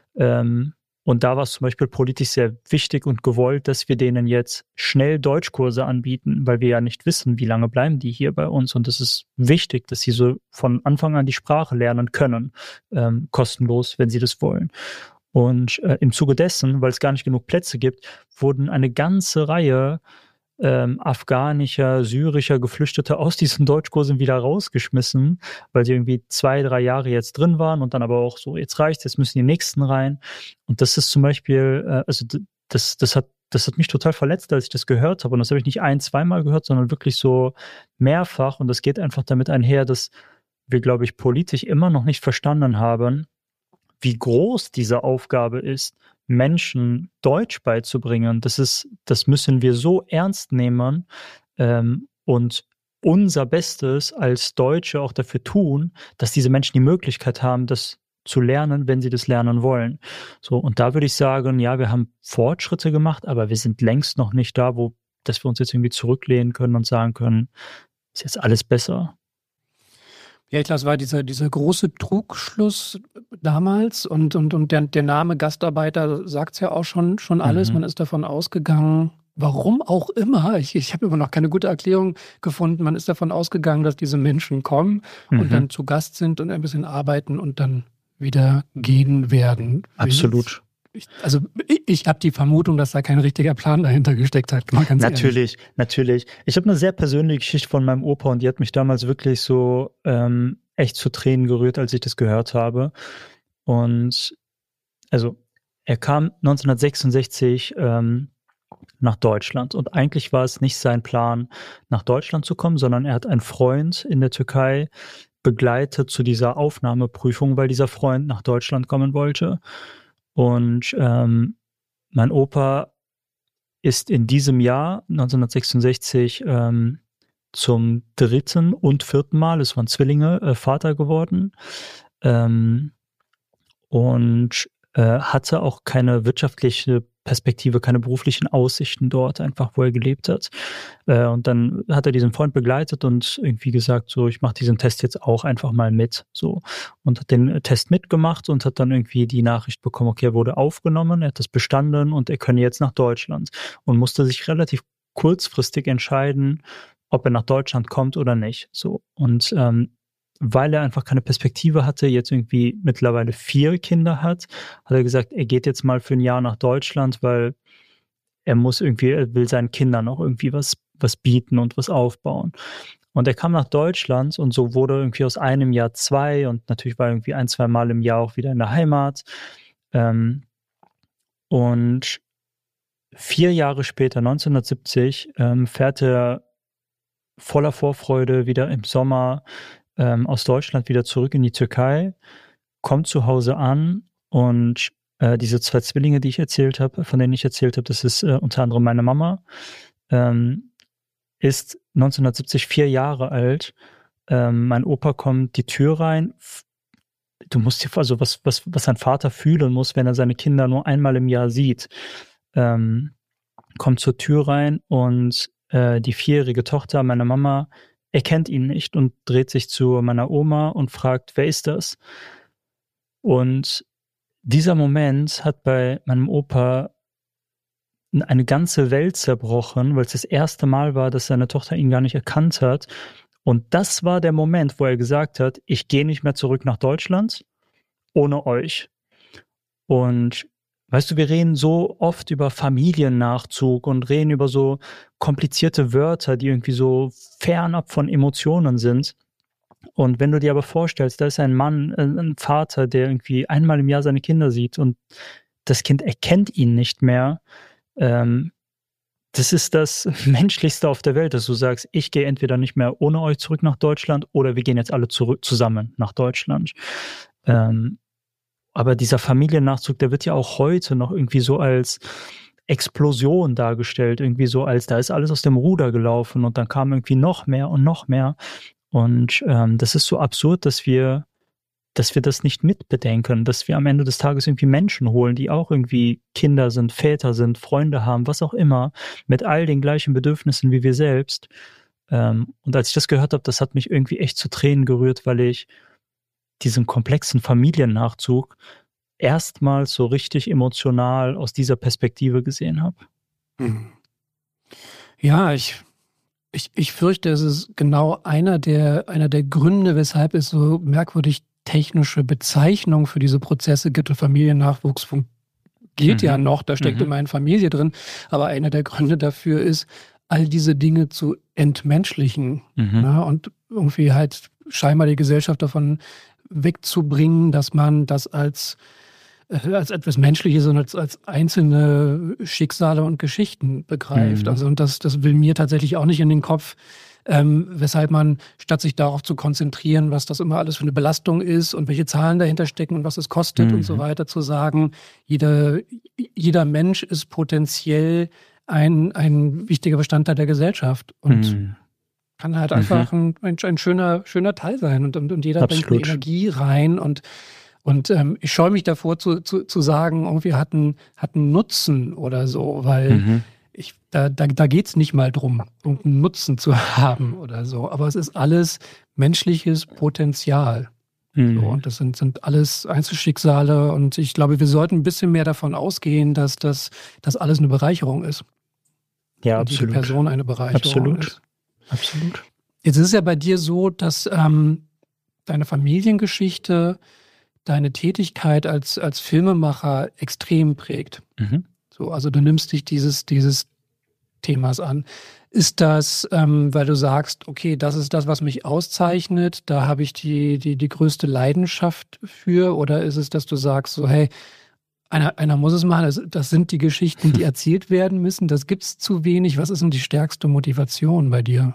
Speaker 1: und da war es zum Beispiel politisch sehr wichtig und gewollt, dass wir denen jetzt schnell Deutschkurse anbieten, weil wir ja nicht wissen, wie lange bleiben die hier bei uns. Und es ist wichtig, dass sie so von Anfang an die Sprache lernen können, kostenlos, wenn sie das wollen. Und im Zuge dessen, weil es gar nicht genug Plätze gibt, wurden eine ganze Reihe afghanischer, syrischer Geflüchteter aus diesen Deutschkursen wieder rausgeschmissen, weil sie irgendwie 2-3 Jahre jetzt drin waren und dann aber auch so, jetzt reicht's, jetzt müssen die Nächsten rein. Und das ist zum Beispiel, also das hat mich total verletzt, als ich das gehört habe. Und das habe ich nicht 1-2 Mal gehört, sondern wirklich so mehrfach. Und das geht einfach damit einher, dass wir, glaube ich, politisch immer noch nicht verstanden haben, wie groß diese Aufgabe ist, Menschen Deutsch beizubringen. Das müssen wir so ernst nehmen und unser Bestes als Deutsche auch dafür tun, dass diese Menschen die Möglichkeit haben, das zu lernen, wenn sie das lernen wollen. So, und da würde ich sagen, ja, wir haben Fortschritte gemacht, aber wir sind längst noch nicht da, dass wir uns jetzt irgendwie zurücklehnen können und sagen können, ist jetzt alles besser.
Speaker 3: Ja, ich glaube, es war dieser große Trugschluss damals und der Name Gastarbeiter sagt es ja auch schon alles. Man ist davon ausgegangen, warum auch immer, ich habe immer noch keine gute Erklärung gefunden, man ist davon ausgegangen, dass diese Menschen kommen und dann zu Gast sind und ein bisschen arbeiten und dann wieder gehen werden.
Speaker 1: Absolut.
Speaker 3: Ich habe die Vermutung, dass da kein richtiger Plan dahinter gesteckt hat.
Speaker 1: Natürlich. Ich habe eine sehr persönliche Geschichte von meinem Opa und die hat mich damals wirklich so echt zu Tränen gerührt, als ich das gehört habe. Und also er kam 1966 nach Deutschland und eigentlich war es nicht sein Plan, nach Deutschland zu kommen, sondern er hat einen Freund in der Türkei begleitet zu dieser Aufnahmeprüfung, weil dieser Freund nach Deutschland kommen wollte. Und mein Opa ist in diesem Jahr 1966 zum 3. und 4. Mal, es waren Zwillinge, Vater geworden und hatte auch keine wirtschaftliche Perspektive, keine beruflichen Aussichten dort, einfach wo er gelebt hat. Und dann hat er diesen Freund begleitet und irgendwie gesagt, so, ich mache diesen Test jetzt auch einfach mal mit, so. Und hat den Test mitgemacht und hat dann irgendwie die Nachricht bekommen, okay, er wurde aufgenommen, er hat das bestanden und er könne jetzt nach Deutschland und musste sich relativ kurzfristig entscheiden, ob er nach Deutschland kommt oder nicht, so. Und weil er einfach keine Perspektive hatte, jetzt irgendwie mittlerweile 4 Kinder hat er gesagt, er geht jetzt mal für ein Jahr nach Deutschland, weil er will seinen Kindern auch irgendwie was bieten und was aufbauen. Und er kam nach Deutschland und so wurde irgendwie aus einem Jahr 2 und natürlich war er irgendwie 1-2 Mal im Jahr auch wieder in der Heimat. Und 4 Jahre später, 1970, fährt er voller Vorfreude wieder im Sommer aus Deutschland wieder zurück in die Türkei, kommt zu Hause an und diese 2 Zwillinge, von denen ich erzählt habe, das ist unter anderem meine Mama, ist 1970 4 Jahre alt. Mein Opa kommt die Tür rein. Du musst dir also was ein Vater fühlen muss, wenn er seine Kinder nur einmal im Jahr sieht. Kommt zur Tür rein und die 4-jährige Tochter meiner Mama erkennt ihn nicht und dreht sich zu meiner Oma und fragt, wer ist das? Und dieser Moment hat bei meinem Opa eine ganze Welt zerbrochen, weil es das erste Mal war, dass seine Tochter ihn gar nicht erkannt hat. Und das war der Moment, wo er gesagt hat, ich gehe nicht mehr zurück nach Deutschland ohne euch. Und weißt du, wir reden so oft über Familiennachzug und reden über so komplizierte Wörter, die irgendwie so fernab von Emotionen sind. Und wenn du dir aber vorstellst, da ist ein Mann, ein Vater, der irgendwie einmal im Jahr seine Kinder sieht und das Kind erkennt ihn nicht mehr, das ist das Menschlichste auf der Welt, dass du sagst, ich gehe entweder nicht mehr ohne euch zurück nach Deutschland oder wir gehen jetzt alle zusammen nach Deutschland. Aber dieser Familiennachzug, der wird ja auch heute noch irgendwie so als Explosion dargestellt, irgendwie so, als da ist alles aus dem Ruder gelaufen und dann kam irgendwie noch mehr und noch mehr. Und das ist so absurd, dass wir das nicht mitbedenken, dass wir am Ende des Tages irgendwie Menschen holen, die auch irgendwie Kinder sind, Väter sind, Freunde haben, was auch immer, mit all den gleichen Bedürfnissen wie wir selbst. Und als ich das gehört habe, das hat mich irgendwie echt zu Tränen gerührt, weil ich diesen komplexen Familiennachzug erstmals so richtig emotional aus dieser Perspektive gesehen habe.
Speaker 3: Ja, ich fürchte, es ist genau einer der Gründe, weshalb es so merkwürdig technische Bezeichnungen für diese Prozesse gibt. Und Familiennachwuchs geht ja noch, da steckt immerhin Familie drin. Aber einer der Gründe dafür ist, all diese Dinge zu entmenschlichen, ne? Und irgendwie halt scheinbar die Gesellschaft davon wegzubringen, dass man das als etwas Menschliches und als einzelne Schicksale und Geschichten begreift. Also und das will mir tatsächlich auch nicht in den Kopf, weshalb man, statt sich darauf zu konzentrieren, was das immer alles für eine Belastung ist und welche Zahlen dahinter stecken und was es kostet und so weiter, zu sagen, jeder Mensch ist potenziell ein wichtiger Bestandteil der Gesellschaft und kann halt einfach ein schöner Teil sein und jeder bringt eine Energie rein und ich scheue mich davor zu sagen, irgendwie hat einen Nutzen oder so, weil da geht's nicht mal drum, irgendeinen Nutzen zu haben oder so. Aber es ist alles menschliches Potenzial. So, und das sind alles Einzelschicksale und ich glaube, wir sollten ein bisschen mehr davon ausgehen, dass das alles eine Bereicherung ist.
Speaker 1: Ja,
Speaker 3: und
Speaker 1: absolut.
Speaker 3: Die Person eine Bereicherung ist.
Speaker 1: Absolut.
Speaker 3: Jetzt ist es ja bei dir so, dass deine Familiengeschichte deine Tätigkeit als Filmemacher extrem prägt. So, also du nimmst dich dieses Themas an. Ist das, weil du sagst, okay, das ist das, was mich auszeichnet, da habe ich die größte Leidenschaft für, oder ist es, dass du sagst, so, hey, einer muss es machen, das sind die Geschichten, die erzählt werden müssen, das gibt's zu wenig. Was ist denn die stärkste Motivation bei dir?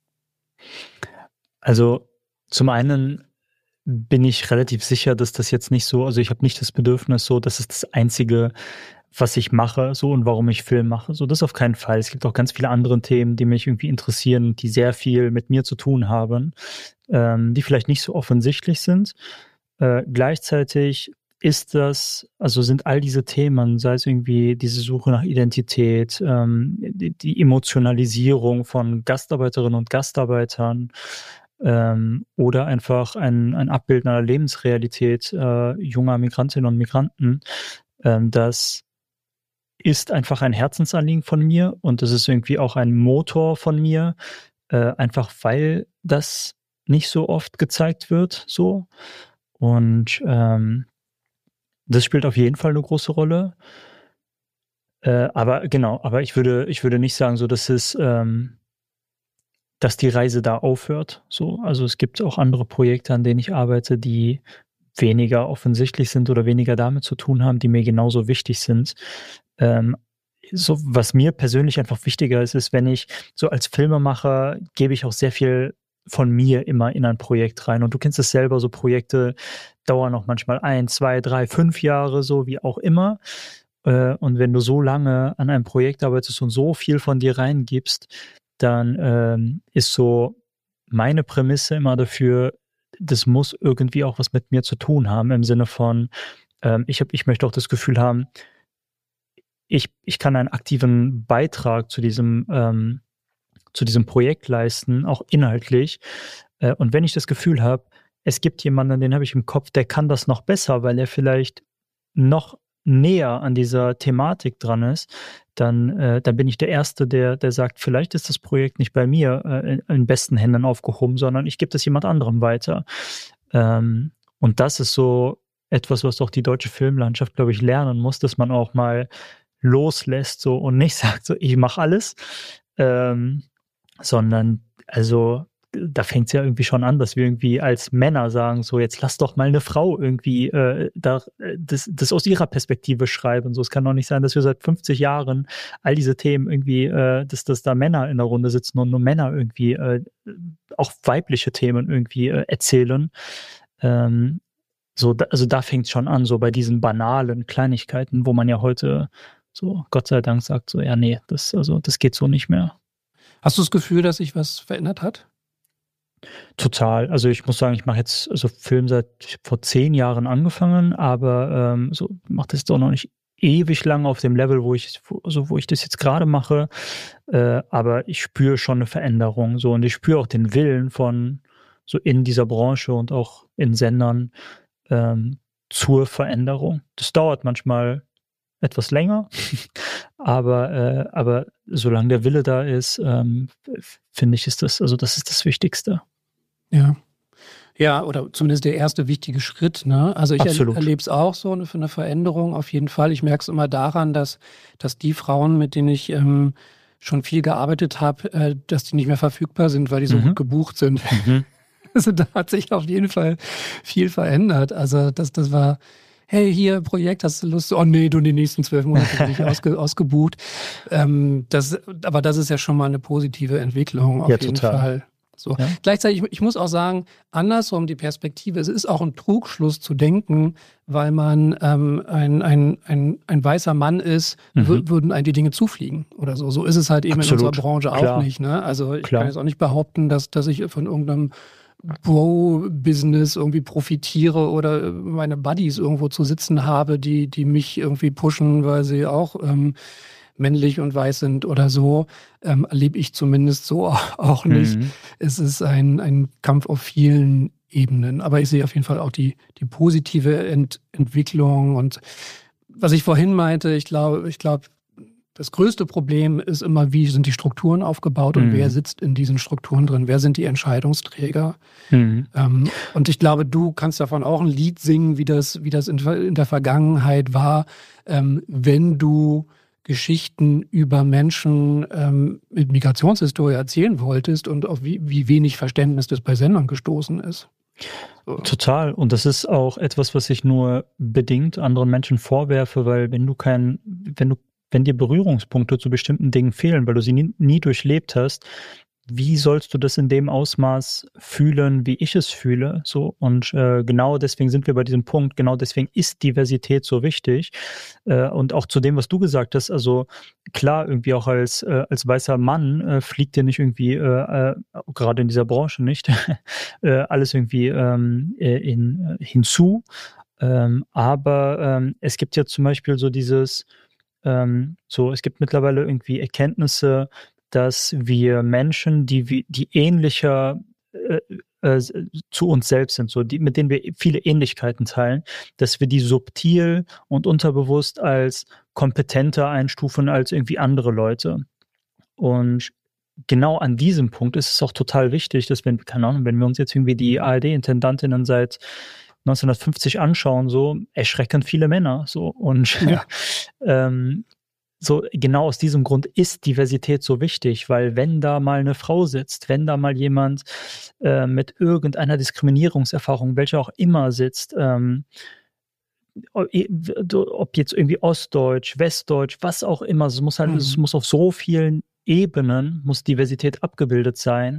Speaker 1: Also zum einen bin ich relativ sicher, dass das jetzt nicht so, also ich habe nicht das Bedürfnis so, das ist das Einzige, was ich mache, so, und warum ich Film mache, so, das auf keinen Fall. Es gibt auch ganz viele andere Themen, die mich irgendwie interessieren, die sehr viel mit mir zu tun haben, die vielleicht nicht so offensichtlich sind. Gleichzeitig sind all diese Themen, sei es irgendwie diese Suche nach Identität, die Emotionalisierung von Gastarbeiterinnen und Gastarbeitern, oder einfach ein Abbild einer Lebensrealität junger Migrantinnen und Migranten, das ist einfach ein Herzensanliegen von mir und das ist irgendwie auch ein Motor von mir, einfach weil das nicht so oft gezeigt wird, so. Und das spielt auf jeden Fall eine große Rolle. Aber ich würde nicht sagen, so, dass die Reise da aufhört. So, also es gibt auch andere Projekte, an denen ich arbeite, die weniger offensichtlich sind oder weniger damit zu tun haben, die mir genauso wichtig sind. So, was mir persönlich einfach wichtiger ist, wenn ich so als Filmemacher gebe ich auch sehr viel von mir immer in ein Projekt rein. Und du kennst es selber, so Projekte dauern auch manchmal 1, 2, 3, 5 Jahre, so wie auch immer. Und wenn du so lange an einem Projekt arbeitest und so viel von dir reingibst, dann ist so meine Prämisse immer dafür, das muss irgendwie auch was mit mir zu tun haben, im Sinne von, ich möchte auch das Gefühl haben, ich kann einen aktiven Beitrag zu diesem Projekt leisten, auch inhaltlich. Und wenn ich das Gefühl habe, es gibt jemanden, den habe ich im Kopf, der kann das noch besser, weil er vielleicht noch näher an dieser Thematik dran ist, dann bin ich der Erste, der sagt, vielleicht ist das Projekt nicht bei mir in besten Händen aufgehoben, sondern ich gebe das jemand anderem weiter. Und das ist so etwas, was auch die deutsche Filmlandschaft, glaube ich, lernen muss, dass man auch mal loslässt so und nicht sagt, so, ich mache alles, sondern, also da fängt es ja irgendwie schon an, dass wir irgendwie als Männer sagen, so, jetzt lass doch mal eine Frau irgendwie das aus ihrer Perspektive schreiben. So, es kann doch nicht sein, dass wir seit 50 Jahren all diese Themen irgendwie, dass da Männer in der Runde sitzen und nur Männer irgendwie auch weibliche Themen irgendwie erzählen. Also da fängt es schon an, so bei diesen banalen Kleinigkeiten, wo man ja heute so Gott sei Dank sagt so, ja, nee, das geht so nicht mehr.
Speaker 3: Hast du das Gefühl, dass sich was verändert hat?
Speaker 1: Total. Also ich muss sagen, ich mache jetzt Film vor 10 Jahren angefangen, aber mache das jetzt auch noch nicht ewig lang auf dem Level, wo ich das jetzt gerade mache. Aber ich spüre schon eine Veränderung. So, und ich spüre auch den Willen von so in dieser Branche und auch in Sendern zur Veränderung. Das dauert manchmal etwas länger, aber solange der Wille da ist, finde ich, das ist das Wichtigste.
Speaker 3: Ja. Ja, oder zumindest der erste wichtige Schritt, ne? Also ich erlebe es auch so für eine Veränderung auf jeden Fall. Ich merke es immer daran, dass die Frauen, mit denen ich schon viel gearbeitet habe, dass die nicht mehr verfügbar sind, weil die so gut gebucht sind. Also da hat sich auf jeden Fall viel verändert. Also das war, hey, hier Projekt, hast du Lust? Oh nee, du in den nächsten 12 Monaten bin ich ausgebucht. Aber das ist ja schon mal eine positive Entwicklung auf jeden Fall. So. Ja. Gleichzeitig, ich muss auch sagen, andersrum die Perspektive, es ist auch ein Trugschluss zu denken, weil man ein weißer Mann ist, würden einem die Dinge zufliegen oder so. So ist es halt eben in unserer Branche auch nicht. Ne? Also ich kann jetzt auch nicht behaupten, dass ich von irgendeinem Bro-Business irgendwie profitiere oder meine Buddies irgendwo zu sitzen habe, die mich irgendwie pushen, weil sie auch männlich und weiß sind oder so, erlebe ich zumindest so auch nicht. Es ist ein Kampf auf vielen Ebenen, aber ich sehe auf jeden Fall auch die positive Entwicklung. Und was ich vorhin meinte, ich glaube, das größte Problem ist immer, wie sind die Strukturen aufgebaut und wer sitzt in diesen Strukturen drin, wer sind die Entscheidungsträger. Und ich glaube, du kannst davon auch ein Lied singen, wie das in der Vergangenheit war, wenn du Geschichten über Menschen mit Migrationshistorie erzählen wolltest und auf wie wenig Verständnis das bei Sendern gestoßen ist. So.
Speaker 1: Total. Und das ist auch etwas, was ich nur bedingt anderen Menschen vorwerfe, weil wenn dir Berührungspunkte zu bestimmten Dingen fehlen, weil du sie nie durchlebt hast, wie sollst du das in dem Ausmaß fühlen, wie ich es fühle? So, und genau deswegen sind wir bei diesem Punkt, genau deswegen ist Diversität so wichtig. Und auch zu dem, was du gesagt hast, also klar, irgendwie auch als weißer Mann fliegt dir nicht irgendwie, gerade in dieser Branche nicht, alles irgendwie hinzu. Aber es gibt ja zum Beispiel so dieses, es gibt mittlerweile irgendwie Erkenntnisse, dass wir Menschen, die ähnlicher zu uns selbst sind, mit denen wir viele Ähnlichkeiten teilen, dass wir die subtil und unterbewusst als kompetenter einstufen als irgendwie andere Leute. Und genau an diesem Punkt ist es auch total wichtig, dass wenn wir uns jetzt irgendwie die ARD-Intendantinnen seit 1950 anschauen, so erschreckend viele Männer, so und so genau aus diesem Grund ist Diversität so wichtig, weil wenn da mal eine Frau sitzt, wenn da mal jemand mit irgendeiner Diskriminierungserfahrung, welche auch immer sitzt, ob jetzt irgendwie Ostdeutsch, Westdeutsch, was auch immer, es muss auf so vielen Ebenen, muss Diversität abgebildet sein,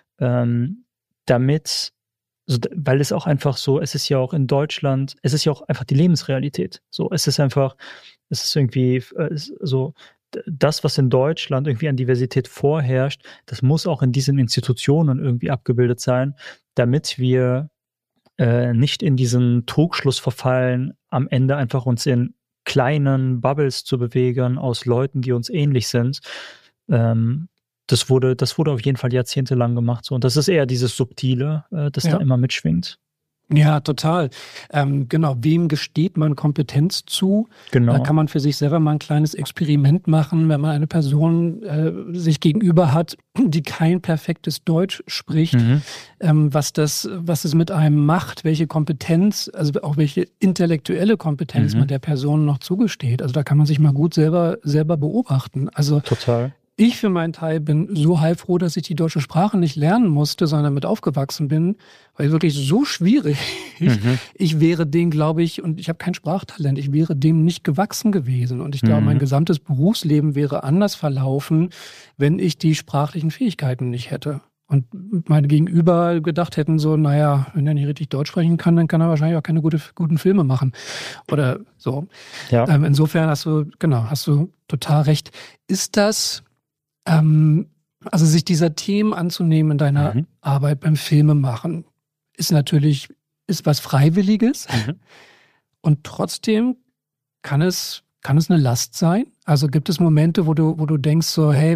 Speaker 1: damit, weil es auch einfach so, es ist ja auch in Deutschland, es ist ja auch einfach die Lebensrealität. So, es ist irgendwie so, das, was in Deutschland irgendwie an Diversität vorherrscht, das muss auch in diesen Institutionen irgendwie abgebildet sein, damit wir nicht in diesen Trugschluss verfallen, am Ende einfach uns in kleinen Bubbles zu bewegen aus Leuten, die uns ähnlich sind. Das wurde auf jeden Fall jahrzehntelang gemacht. So. Und das ist eher dieses Subtile, das da immer mitschwingt.
Speaker 3: Ja, total. Genau, wem gesteht man Kompetenz zu?
Speaker 1: Genau.
Speaker 3: Da kann man für sich selber mal ein kleines Experiment machen, wenn man eine Person sich gegenüber hat, die kein perfektes Deutsch spricht, was es mit einem macht, welche Kompetenz, also auch welche intellektuelle Kompetenz man der Person noch zugesteht. Also da kann man sich mal gut selber beobachten. Also
Speaker 1: total.
Speaker 3: Ich für meinen Teil bin so heilfroh, dass ich die deutsche Sprache nicht lernen musste, sondern damit aufgewachsen bin, weil wirklich so schwierig. Ich wäre dem, glaube ich, und ich habe kein Sprachtalent, ich wäre dem nicht gewachsen gewesen. Und ich glaube, mein gesamtes Berufsleben wäre anders verlaufen, wenn ich die sprachlichen Fähigkeiten nicht hätte. Und meine Gegenüber gedacht hätten so, naja, wenn er nicht richtig Deutsch sprechen kann, dann kann er wahrscheinlich auch keine guten Filme machen. Oder so.
Speaker 1: Ja.
Speaker 3: Insofern hast du total recht. Ist das, also sich dieser Themen anzunehmen in deiner Arbeit beim Filmemachen, ist was Freiwilliges. Und trotzdem kann es eine Last sein? Also gibt es Momente, wo du denkst so, hey,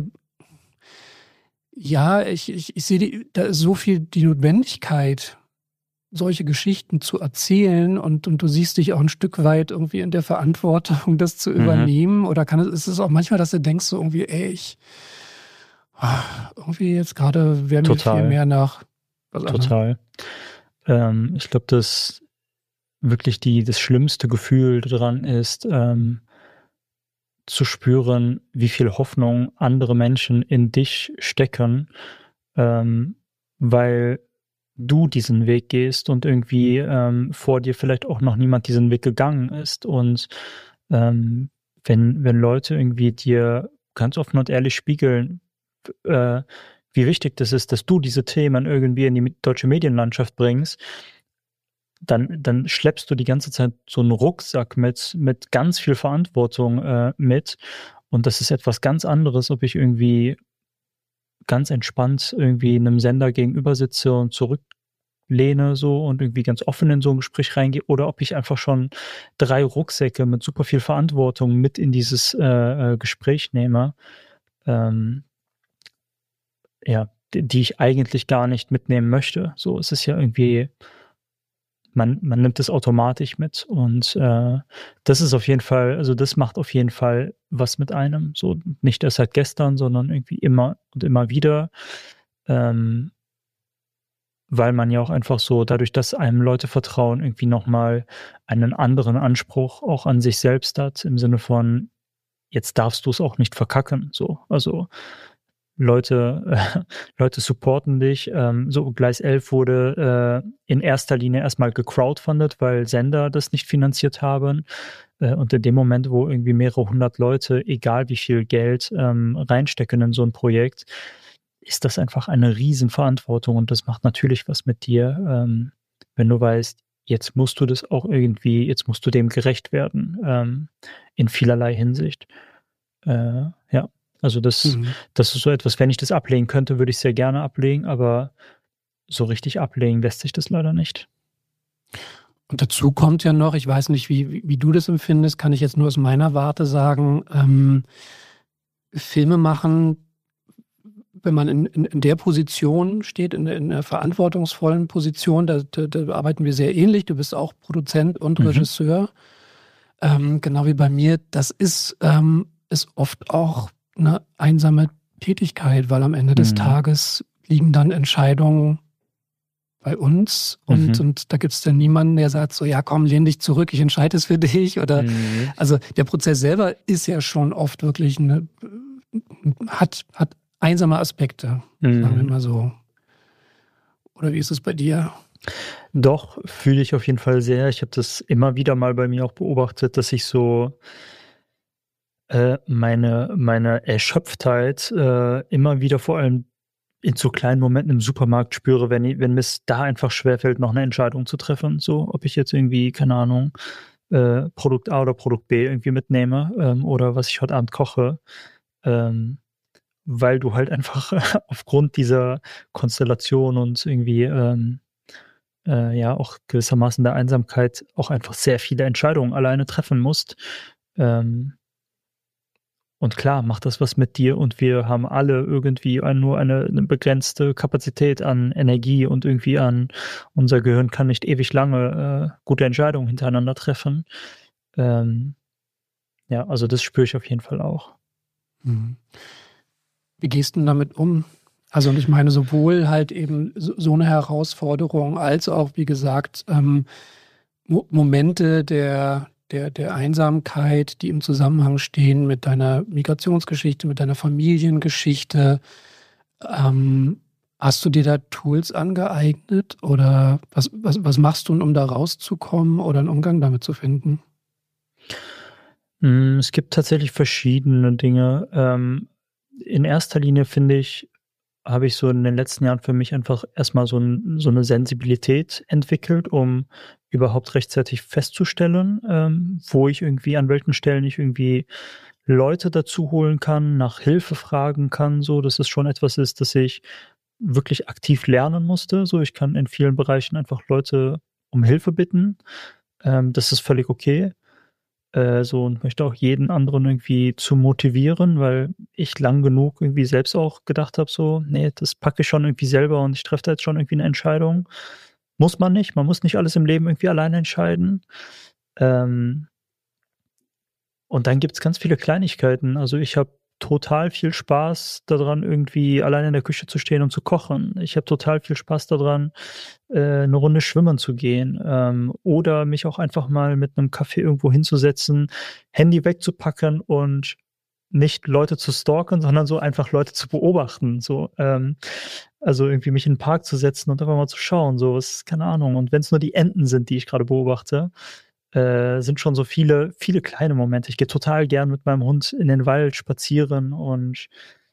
Speaker 3: ja, ich sehe da ist so viel die Notwendigkeit, solche Geschichten zu erzählen und du siehst dich auch ein Stück weit irgendwie in der Verantwortung, das zu übernehmen? Oder ist es auch manchmal, dass du denkst so irgendwie, ey, irgendwie jetzt gerade wäre mir viel mehr nach was anderem.
Speaker 1: Total. Ich glaube, dass wirklich das schlimmste Gefühl daran ist, zu spüren, wie viel Hoffnung andere Menschen in dich stecken, weil du diesen Weg gehst und irgendwie vor dir vielleicht auch noch niemand diesen Weg gegangen ist. Und wenn Leute irgendwie dir ganz offen und ehrlich spiegeln, wie wichtig das ist, dass du diese Themen irgendwie in die deutsche Medienlandschaft bringst, dann schleppst du die ganze Zeit so einen Rucksack mit ganz viel Verantwortung mit. Und das ist etwas ganz anderes, ob ich irgendwie ganz entspannt irgendwie einem Sender gegenüber sitze und zurücklehne so und irgendwie ganz offen in so ein Gespräch reingehe, oder ob ich einfach schon 3 Rucksäcke mit super viel Verantwortung mit in dieses Gespräch nehme. Die ich eigentlich gar nicht mitnehmen möchte. So, es ist ja irgendwie, man nimmt es automatisch mit, und das ist auf jeden Fall, also das macht auf jeden Fall was mit einem. So, nicht erst seit gestern, sondern irgendwie immer und immer wieder, weil man ja auch einfach so, dadurch, dass einem Leute vertrauen, irgendwie nochmal einen anderen Anspruch auch an sich selbst hat, im Sinne von, jetzt darfst du es auch nicht verkacken. So, also Leute supporten dich. So Gleis 11 wurde in erster Linie erstmal gecrowdfundet, weil Sender das nicht finanziert haben. Und in dem Moment, wo irgendwie mehrere hundert Leute, egal wie viel Geld, reinstecken in so ein Projekt, ist das einfach eine Riesenverantwortung, und das macht natürlich was mit dir, wenn du weißt, jetzt musst du das auch irgendwie, jetzt musst du dem gerecht werden, in vielerlei Hinsicht. Ja. Also das ist so etwas, wenn ich das ablegen könnte, würde ich sehr gerne ablegen, aber so richtig ablegen lässt sich das leider nicht.
Speaker 3: Und dazu kommt ja noch, ich weiß nicht, wie du das empfindest, kann ich jetzt nur aus meiner Warte sagen, Filme machen, wenn man in der Position steht, in einer verantwortungsvollen Position, da arbeiten wir sehr ähnlich, du bist auch Produzent und Regisseur, genau wie bei mir, das ist oft auch eine einsame Tätigkeit, weil am Ende des Tages liegen dann Entscheidungen bei uns und da gibt es dann niemanden, der sagt so, ja komm, lehn dich zurück, ich entscheide es für dich, oder also der Prozess selber ist ja schon oft wirklich hat einsame Aspekte, sagen wir mal so. Oder wie ist es bei dir?
Speaker 1: Doch, fühle ich auf jeden Fall sehr. Ich habe das immer wieder mal bei mir auch beobachtet, dass ich so meine Erschöpftheit immer wieder vor allem in so kleinen Momenten im Supermarkt spüre, wenn mir es da einfach schwerfällt, noch eine Entscheidung zu treffen. So, ob ich jetzt irgendwie, keine Ahnung, Produkt A oder Produkt B irgendwie mitnehme, oder was ich heute Abend koche. Weil du halt einfach aufgrund dieser Konstellation und irgendwie auch gewissermaßen der Einsamkeit auch einfach sehr viele Entscheidungen alleine treffen musst. Und klar, macht das was mit dir, und wir haben alle irgendwie nur eine begrenzte Kapazität an Energie, und irgendwie unser Gehirn kann nicht ewig lange gute Entscheidungen hintereinander treffen. Also das spüre ich auf jeden Fall auch.
Speaker 3: Wie gehst du denn damit um? Also, und ich meine sowohl halt eben so eine Herausforderung, als auch, wie gesagt, Momente der Einsamkeit, die im Zusammenhang stehen mit deiner Migrationsgeschichte, mit deiner Familiengeschichte. Hast du dir da Tools angeeignet, oder was machst du, um da rauszukommen oder einen Umgang damit zu finden?
Speaker 1: Es gibt tatsächlich verschiedene Dinge. In erster Linie finde ich, habe ich so in den letzten Jahren für mich einfach erstmal so eine Sensibilität entwickelt, um überhaupt rechtzeitig festzustellen, wo ich irgendwie an welchen Stellen ich irgendwie Leute dazu holen kann, nach Hilfe fragen kann, so, dass es schon etwas ist, das ich wirklich aktiv lernen musste. So, ich kann in vielen Bereichen einfach Leute um Hilfe bitten. Das ist völlig okay. So, und möchte auch jeden anderen irgendwie zu motivieren, weil ich lang genug irgendwie selbst auch gedacht habe, so, nee, das packe ich schon irgendwie selber und ich treffe da jetzt schon irgendwie eine Entscheidung. Muss man nicht. Man muss nicht alles im Leben irgendwie alleine entscheiden. Und dann gibt's ganz viele Kleinigkeiten. Also ich habe total viel Spaß daran, irgendwie alleine in der Küche zu stehen und zu kochen. Ich habe total viel Spaß daran, eine Runde schwimmen zu gehen, oder mich auch einfach mal mit einem Kaffee irgendwo hinzusetzen, Handy wegzupacken und nicht Leute zu stalken, sondern so einfach Leute zu beobachten. So, also irgendwie mich in den Park zu setzen und einfach mal zu schauen. So, was, keine Ahnung. Und wenn es nur die Enten sind, die ich gerade beobachte, sind schon so viele, viele kleine Momente. Ich gehe total gern mit meinem Hund in den Wald spazieren und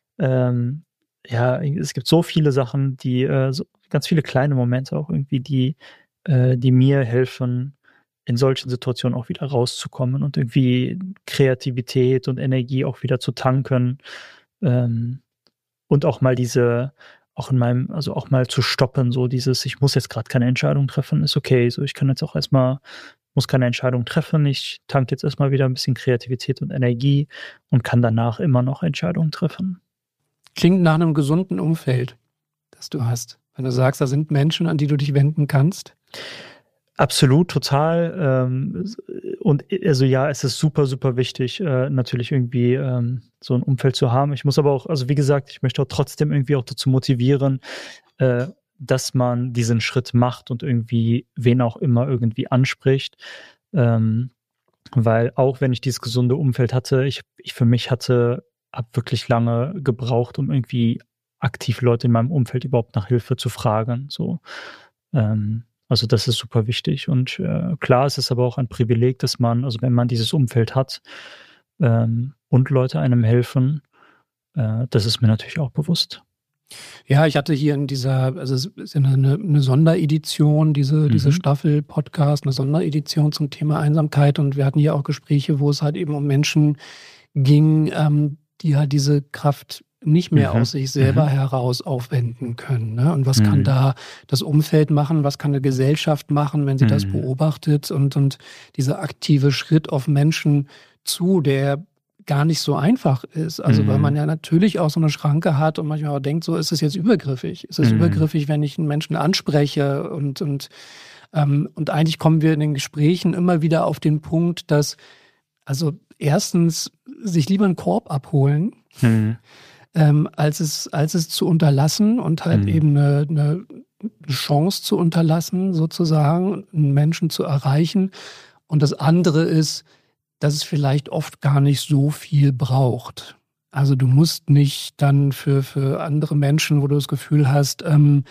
Speaker 1: ja, es gibt so viele Sachen, die, so ganz viele kleine Momente auch irgendwie, die mir helfen, in solchen Situationen auch wieder rauszukommen und irgendwie Kreativität und Energie auch wieder zu tanken. Und auch mal auch auch mal zu stoppen, so dieses, ich muss jetzt gerade keine Entscheidung treffen, ist okay. So, ich kann jetzt auch muss keine Entscheidung treffen. Ich tanke jetzt erstmal wieder ein bisschen Kreativität und Energie und kann danach immer noch Entscheidungen treffen.
Speaker 3: Klingt nach einem gesunden Umfeld, das du hast. Wenn du sagst, da sind Menschen, an die du dich wenden kannst.
Speaker 1: Absolut, total. Und also ja, es ist super, super wichtig, natürlich irgendwie so ein Umfeld zu haben. Ich muss aber auch, also wie gesagt, ich möchte auch trotzdem irgendwie auch dazu motivieren, dass man diesen Schritt macht und irgendwie wen auch immer irgendwie anspricht. Weil auch wenn ich dieses gesunde Umfeld hatte, ich für mich habe wirklich lange gebraucht, um irgendwie aktiv Leute in meinem Umfeld überhaupt nach Hilfe zu fragen. So, also das ist super wichtig. Und klar, es ist aber auch ein Privileg, dass man, also wenn man dieses Umfeld hat und Leute einem helfen, das ist mir natürlich auch bewusst.
Speaker 3: Ja, ich hatte hier in also es ist ja eine Sonderedition, diese Staffel Podcast, eine Sonderedition zum Thema Einsamkeit. Und wir hatten hier auch Gespräche, wo es halt eben um Menschen ging, die halt diese Kraft nicht mehr aus sich selber heraus aufwenden können. Ne? Und was kann da das Umfeld machen? Was kann eine Gesellschaft machen, wenn sie das beobachtet? Und dieser aktive Schritt auf Menschen zu, der gar nicht so einfach ist. Also weil man ja natürlich auch so eine Schranke hat und manchmal auch denkt, so ist es jetzt übergriffig. Ist es übergriffig, wenn ich einen Menschen anspreche? Und eigentlich kommen wir in den Gesprächen immer wieder auf den Punkt, dass also erstens sich lieber einen Korb abholen, als es zu unterlassen und halt eben eine Chance zu unterlassen, sozusagen, einen Menschen zu erreichen. Und das andere ist, dass es vielleicht oft gar nicht so viel braucht. Also du musst nicht dann für andere Menschen, wo du das Gefühl hast,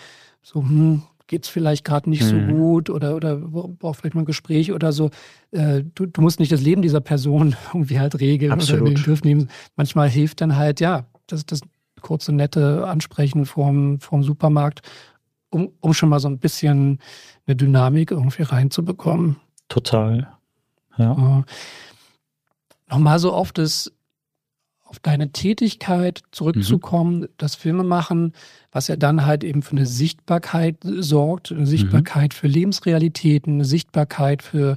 Speaker 3: geht's vielleicht gerade nicht so gut oder braucht vielleicht mal ein Gespräch oder so. Du musst nicht das Leben dieser Person irgendwie halt regeln oder in den Griff nehmen. Manchmal hilft dann halt, ja, das kurze, nette Ansprechen vorm Supermarkt, um schon mal so ein bisschen eine Dynamik irgendwie reinzubekommen.
Speaker 1: Total, ja.
Speaker 3: Nochmal so auf deine Tätigkeit zurückzukommen, das Filmemachen, was ja dann halt eben für eine Sichtbarkeit sorgt, eine Sichtbarkeit für Lebensrealitäten, eine Sichtbarkeit für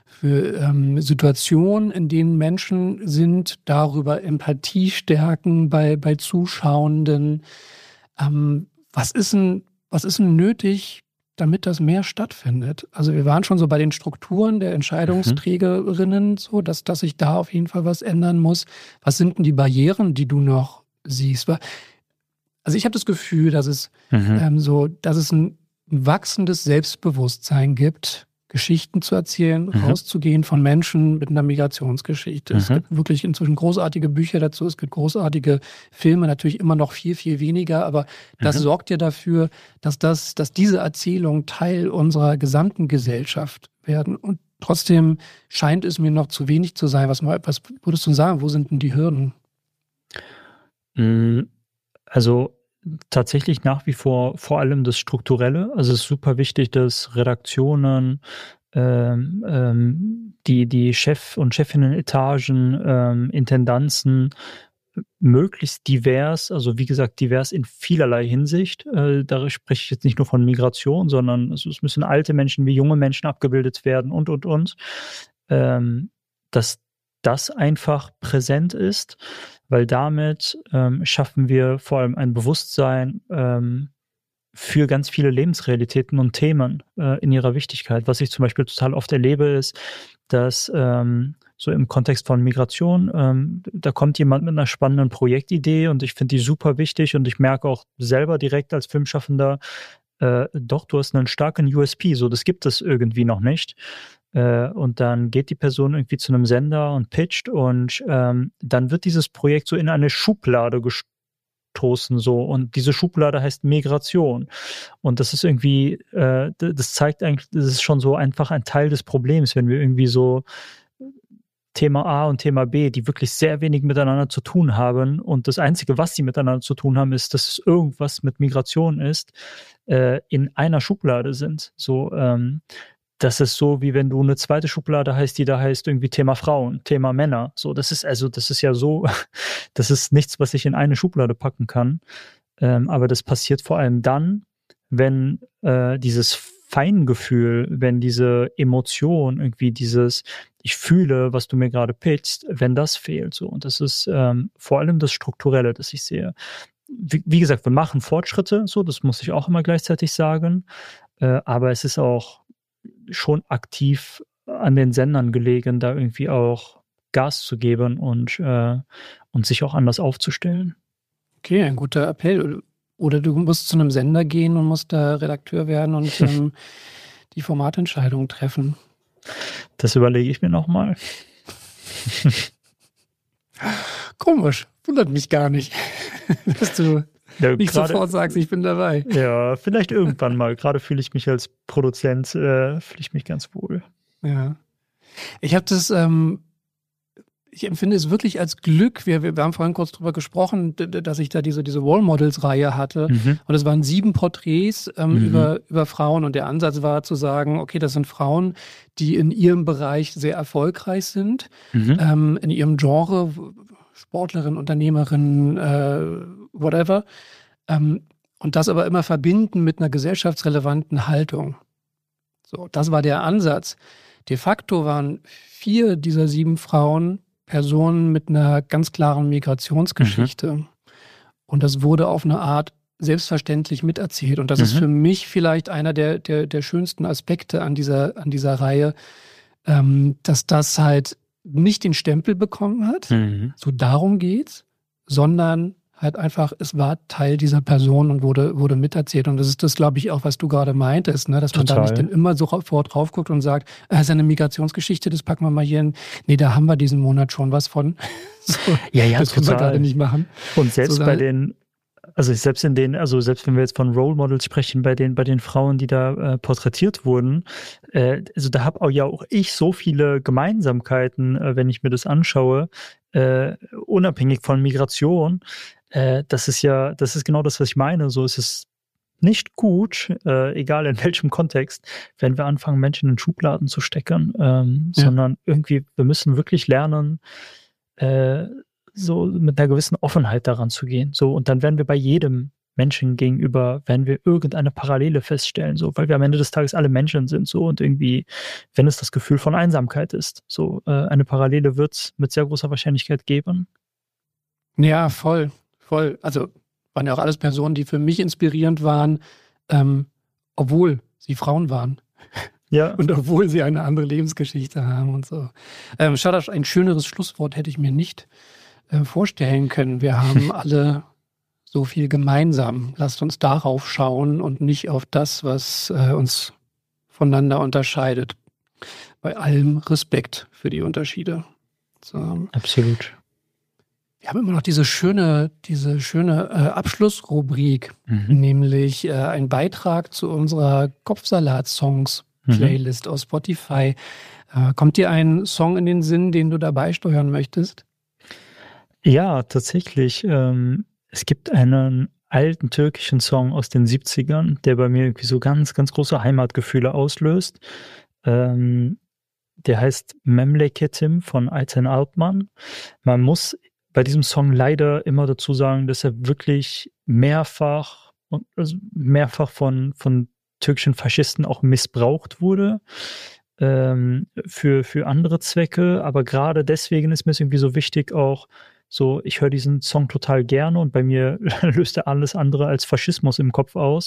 Speaker 3: Situationen, in denen Menschen sind, darüber Empathie stärken bei Zuschauenden. Was ist denn nötig, damit das mehr stattfindet? Also wir waren schon so bei den Strukturen der Entscheidungsträgerinnen, so dass sich da auf jeden Fall was ändern muss. Was sind denn die Barrieren, die du noch siehst? Also ich habe das Gefühl, dass es dass es ein wachsendes Selbstbewusstsein gibt, Geschichten zu erzählen, rauszugehen von Menschen mit einer Migrationsgeschichte. Es gibt wirklich inzwischen großartige Bücher dazu, es gibt großartige Filme, natürlich immer noch viel, viel weniger, aber das sorgt ja dafür, dass diese Erzählungen Teil unserer gesamten Gesellschaft werden. Und trotzdem scheint es mir noch zu wenig zu sein. Was würdest du sagen, wo sind denn die Hürden?
Speaker 1: Also tatsächlich nach wie vor allem das Strukturelle. Also es ist super wichtig, dass Redaktionen, die Chef- und Chefinnen-Etagen, Intendanzen möglichst divers, also wie gesagt, divers in vielerlei Hinsicht. Da spreche ich jetzt nicht nur von Migration, sondern es müssen alte Menschen wie junge Menschen abgebildet werden und. Dass das einfach präsent ist, weil damit schaffen wir vor allem ein Bewusstsein für ganz viele Lebensrealitäten und Themen in ihrer Wichtigkeit. Was ich zum Beispiel total oft erlebe, ist, dass so im Kontext von Migration, da kommt jemand mit einer spannenden Projektidee und ich finde die super wichtig und ich merke auch selber direkt als Filmschaffender, doch, du hast einen starken USP, so das gibt es irgendwie noch nicht. Und dann geht die Person irgendwie zu einem Sender und pitcht und dann wird dieses Projekt so in eine Schublade gestoßen so und diese Schublade heißt Migration und das ist irgendwie, das zeigt eigentlich, das ist schon so einfach ein Teil des Problems, wenn wir irgendwie so Thema A und Thema B, die wirklich sehr wenig miteinander zu tun haben und das Einzige, was sie miteinander zu tun haben, ist, dass es irgendwas mit Migration ist, in einer Schublade sind. So, das ist so, wie wenn du eine zweite Schublade hast, die da heißt irgendwie Thema Frauen, Thema Männer. So, das ist ja so, das ist nichts, was ich in eine Schublade packen kann. Aber das passiert vor allem dann, wenn dieses Feingefühl, wenn diese Emotion, irgendwie dieses, ich fühle, was du mir gerade pitchst, wenn das fehlt. So. Und das ist vor allem das Strukturelle, das ich sehe. Wie gesagt, wir machen Fortschritte, so, das muss ich auch immer gleichzeitig sagen. Aber es ist auch schon aktiv an den Sendern gelegen, da irgendwie auch Gas zu geben und sich auch anders aufzustellen.
Speaker 3: Okay, ein guter Appell. Oder du musst zu einem Sender gehen und musst da Redakteur werden und die Formatentscheidung treffen.
Speaker 1: Das überlege ich mir nochmal.
Speaker 3: Komisch, wundert mich gar nicht, dass du nicht sofort sagst, ich bin dabei.
Speaker 1: Ja, vielleicht irgendwann mal. Gerade fühle ich mich als Produzent, fühle ich mich ganz wohl.
Speaker 3: Ja. Ich habe das, ich empfinde es wirklich als Glück. Wir haben vorhin kurz drüber gesprochen, dass ich da diese Role Models-Reihe hatte. Und es waren 7 Porträts über Frauen. Und der Ansatz war zu sagen, okay, das sind Frauen, die in ihrem Bereich sehr erfolgreich sind, in ihrem Genre, Sportlerin, Unternehmerin, whatever. Und das aber immer verbinden mit einer gesellschaftsrelevanten Haltung. So, das war der Ansatz. De facto waren 4 dieser 7 Frauen Personen mit einer ganz klaren Migrationsgeschichte. Und das wurde auf eine Art selbstverständlich miterzählt. Und das ist für mich vielleicht einer der schönsten Aspekte an dieser Reihe, dass das halt nicht den Stempel bekommen hat, so darum geht's, sondern halt einfach, es war Teil dieser Person und wurde miterzählt. Und das ist das, glaube ich, auch, was du gerade meintest, ne? Dass man da nicht dann immer sofort drauf guckt und sagt, das ist eine Migrationsgeschichte, das packen wir mal hier hin. Nee, da haben wir diesen Monat schon was von. So,
Speaker 1: ja,
Speaker 3: das können wir gerade nicht machen.
Speaker 1: Und selbst bei den, selbst wenn wir jetzt von Role Models sprechen, bei den Frauen, die da porträtiert wurden, also da habe ja auch ich so viele Gemeinsamkeiten, wenn ich mir das anschaue, unabhängig von Migration. Das ist genau das, was ich meine. So ist es nicht gut, egal in welchem Kontext, wenn wir anfangen, Menschen in Schubladen zu stecken, sondern irgendwie, wir müssen wirklich lernen, so mit einer gewissen Offenheit daran zu gehen. So, und dann werden wir bei jedem Menschen gegenüber, werden wir irgendeine Parallele feststellen, so, weil wir am Ende des Tages alle Menschen sind, so, und irgendwie, wenn es das Gefühl von Einsamkeit ist, so, eine Parallele wird es mit sehr großer Wahrscheinlichkeit geben.
Speaker 3: Ja, voll. Also, waren ja auch alles Personen, die für mich inspirierend waren, obwohl sie Frauen waren.
Speaker 1: Ja.
Speaker 3: Und obwohl sie eine andere Lebensgeschichte haben und so. Schade, ein schöneres Schlusswort hätte ich mir nicht vorstellen können. Wir haben alle so viel gemeinsam. Lasst uns darauf schauen und nicht auf das, was uns voneinander unterscheidet. Bei allem Respekt für die Unterschiede. So.
Speaker 1: Absolut.
Speaker 3: Wir haben immer noch diese schöne Abschlussrubrik, nämlich ein Beitrag zu unserer Kopfsalat-Songs-Playlist aus Spotify. Kommt dir ein Song in den Sinn, den du dabei steuern möchtest?
Speaker 1: Ja, tatsächlich. Es gibt einen alten türkischen Song aus den 70ern, der bei mir irgendwie so ganz, ganz große Heimatgefühle auslöst. Der heißt Memleketim von Ayten Alpman. Man muss bei diesem Song leider immer dazu sagen, dass er wirklich mehrfach von türkischen Faschisten auch missbraucht wurde für andere Zwecke. Aber gerade deswegen ist mir es irgendwie so wichtig auch, so, ich höre diesen Song total gerne und bei mir löst er alles andere als Faschismus im Kopf aus.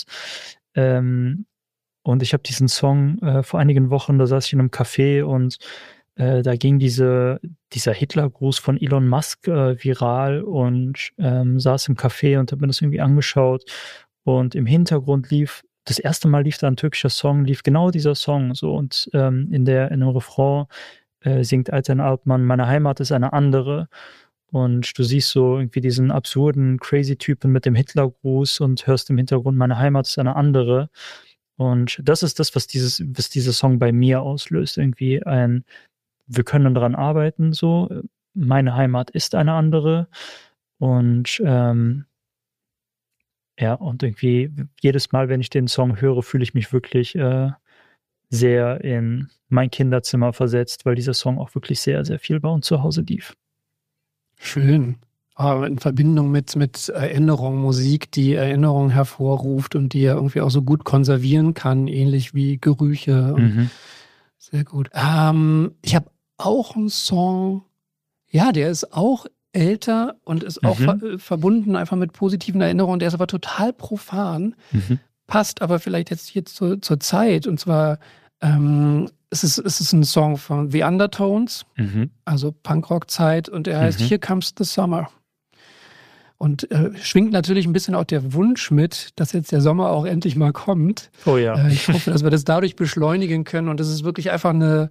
Speaker 1: Und ich habe diesen Song vor einigen Wochen, da saß ich in einem Café und da ging dieser Hitlergruß von Elon Musk viral und saß im Café und habe mir das irgendwie angeschaut. Und im Hintergrund das erste Mal lief da ein türkischer Song, lief genau dieser Song. So, und in einem Refrain singt Ayten Alpman, meine Heimat ist eine andere. Und du siehst so irgendwie diesen absurden, crazy Typen mit dem Hitlergruß und hörst im Hintergrund, meine Heimat ist eine andere. Und das ist das, was dieser Song bei mir auslöst. Irgendwie wir können daran arbeiten, so. Meine Heimat ist eine andere. Und und irgendwie jedes Mal, wenn ich den Song höre, fühle ich mich wirklich sehr in mein Kinderzimmer versetzt, weil dieser Song auch wirklich sehr, sehr viel bei uns zu Hause lief.
Speaker 3: Schön. Aber in Verbindung mit Erinnerung, Musik, die Erinnerung hervorruft und die ja irgendwie auch so gut konservieren kann, ähnlich wie Gerüche. Sehr gut. Ich habe auch einen Song, ja, der ist auch älter und ist auch verbunden einfach mit positiven Erinnerungen. Der ist aber total profan, passt aber vielleicht jetzt hier zur Zeit. Und zwar es ist ein Song von The Undertones, also Punkrock-Zeit, und er heißt Here Comes the Summer. Und schwingt natürlich ein bisschen auch der Wunsch mit, dass jetzt der Sommer auch endlich mal kommt.
Speaker 1: Oh ja.
Speaker 3: Ich hoffe, dass wir das dadurch beschleunigen können. Und es ist wirklich einfach eine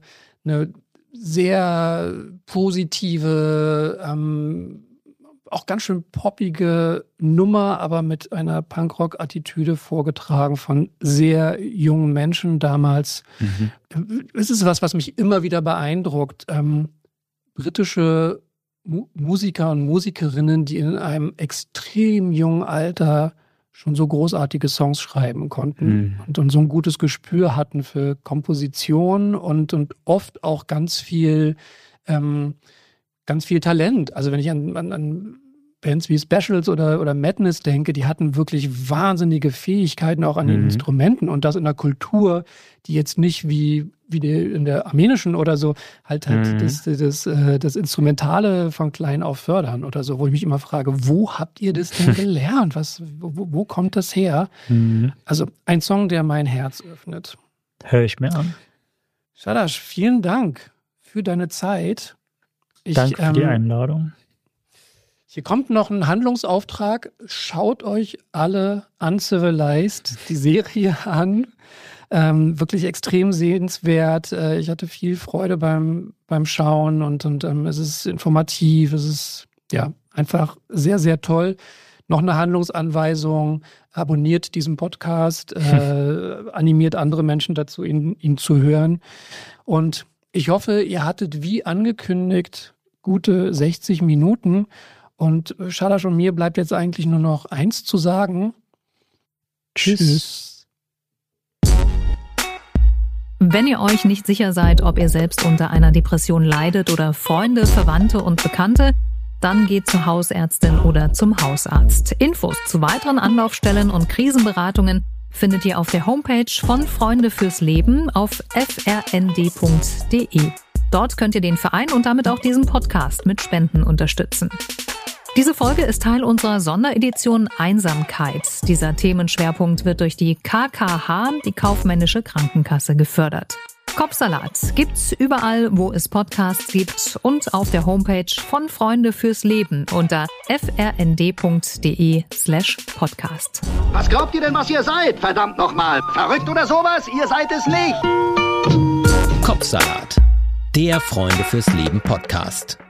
Speaker 3: sehr positive, auch ganz schön poppige Nummer, aber mit einer Punkrock-Attitüde vorgetragen von sehr jungen Menschen damals. Es ist was mich immer wieder beeindruckt. Britische Musiker und Musikerinnen, die in einem extrem jungen Alter schon so großartige Songs schreiben konnten und so ein gutes Gespür hatten für Komposition und oft auch ganz viel Talent. Also wenn ich an Bands wie Specials oder Madness denke, die hatten wirklich wahnsinnige Fähigkeiten auch an den Instrumenten und das in einer Kultur, die jetzt nicht wie in der armenischen oder so halt das Instrumentale von klein auf fördern oder so, wo ich mich immer frage, wo habt ihr das denn gelernt? Wo kommt das her? Also ein Song, der mein Herz öffnet.
Speaker 1: Hör ich mir an.
Speaker 3: Shadash, vielen Dank für deine Zeit.
Speaker 1: Danke für die Einladung.
Speaker 3: Hier kommt noch ein Handlungsauftrag. Schaut euch alle Uncivilized, die Serie an. Wirklich extrem sehenswert. Ich hatte viel Freude beim Schauen und es ist informativ. Es ist ja einfach sehr, sehr toll. Noch eine Handlungsanweisung. Abonniert diesen Podcast, animiert andere Menschen dazu, ihn zu hören. Und ich hoffe, ihr hattet wie angekündigt gute 60 Minuten. Und Shadash und mir bleibt jetzt eigentlich nur noch eins zu sagen. Tschüss.
Speaker 4: Wenn ihr euch nicht sicher seid, ob ihr selbst unter einer Depression leidet oder Freunde, Verwandte und Bekannte, dann geht zur Hausärztin oder zum Hausarzt. Infos zu weiteren Anlaufstellen und Krisenberatungen findet ihr auf der Homepage von Freunde fürs Leben auf frnd.de. Dort könnt ihr den Verein und damit auch diesen Podcast mit Spenden unterstützen. Diese Folge ist Teil unserer Sonderedition Einsamkeit. Dieser Themenschwerpunkt wird durch die KKH, die Kaufmännische Krankenkasse, gefördert. Kopfsalat gibt's überall, wo es Podcasts gibt und auf der Homepage von Freunde fürs Leben unter frnd.de/podcast.
Speaker 5: Was glaubt ihr denn, was ihr seid? Verdammt nochmal. Verrückt oder sowas? Ihr seid es nicht.
Speaker 2: Kopfsalat, der Freunde fürs Leben Podcast.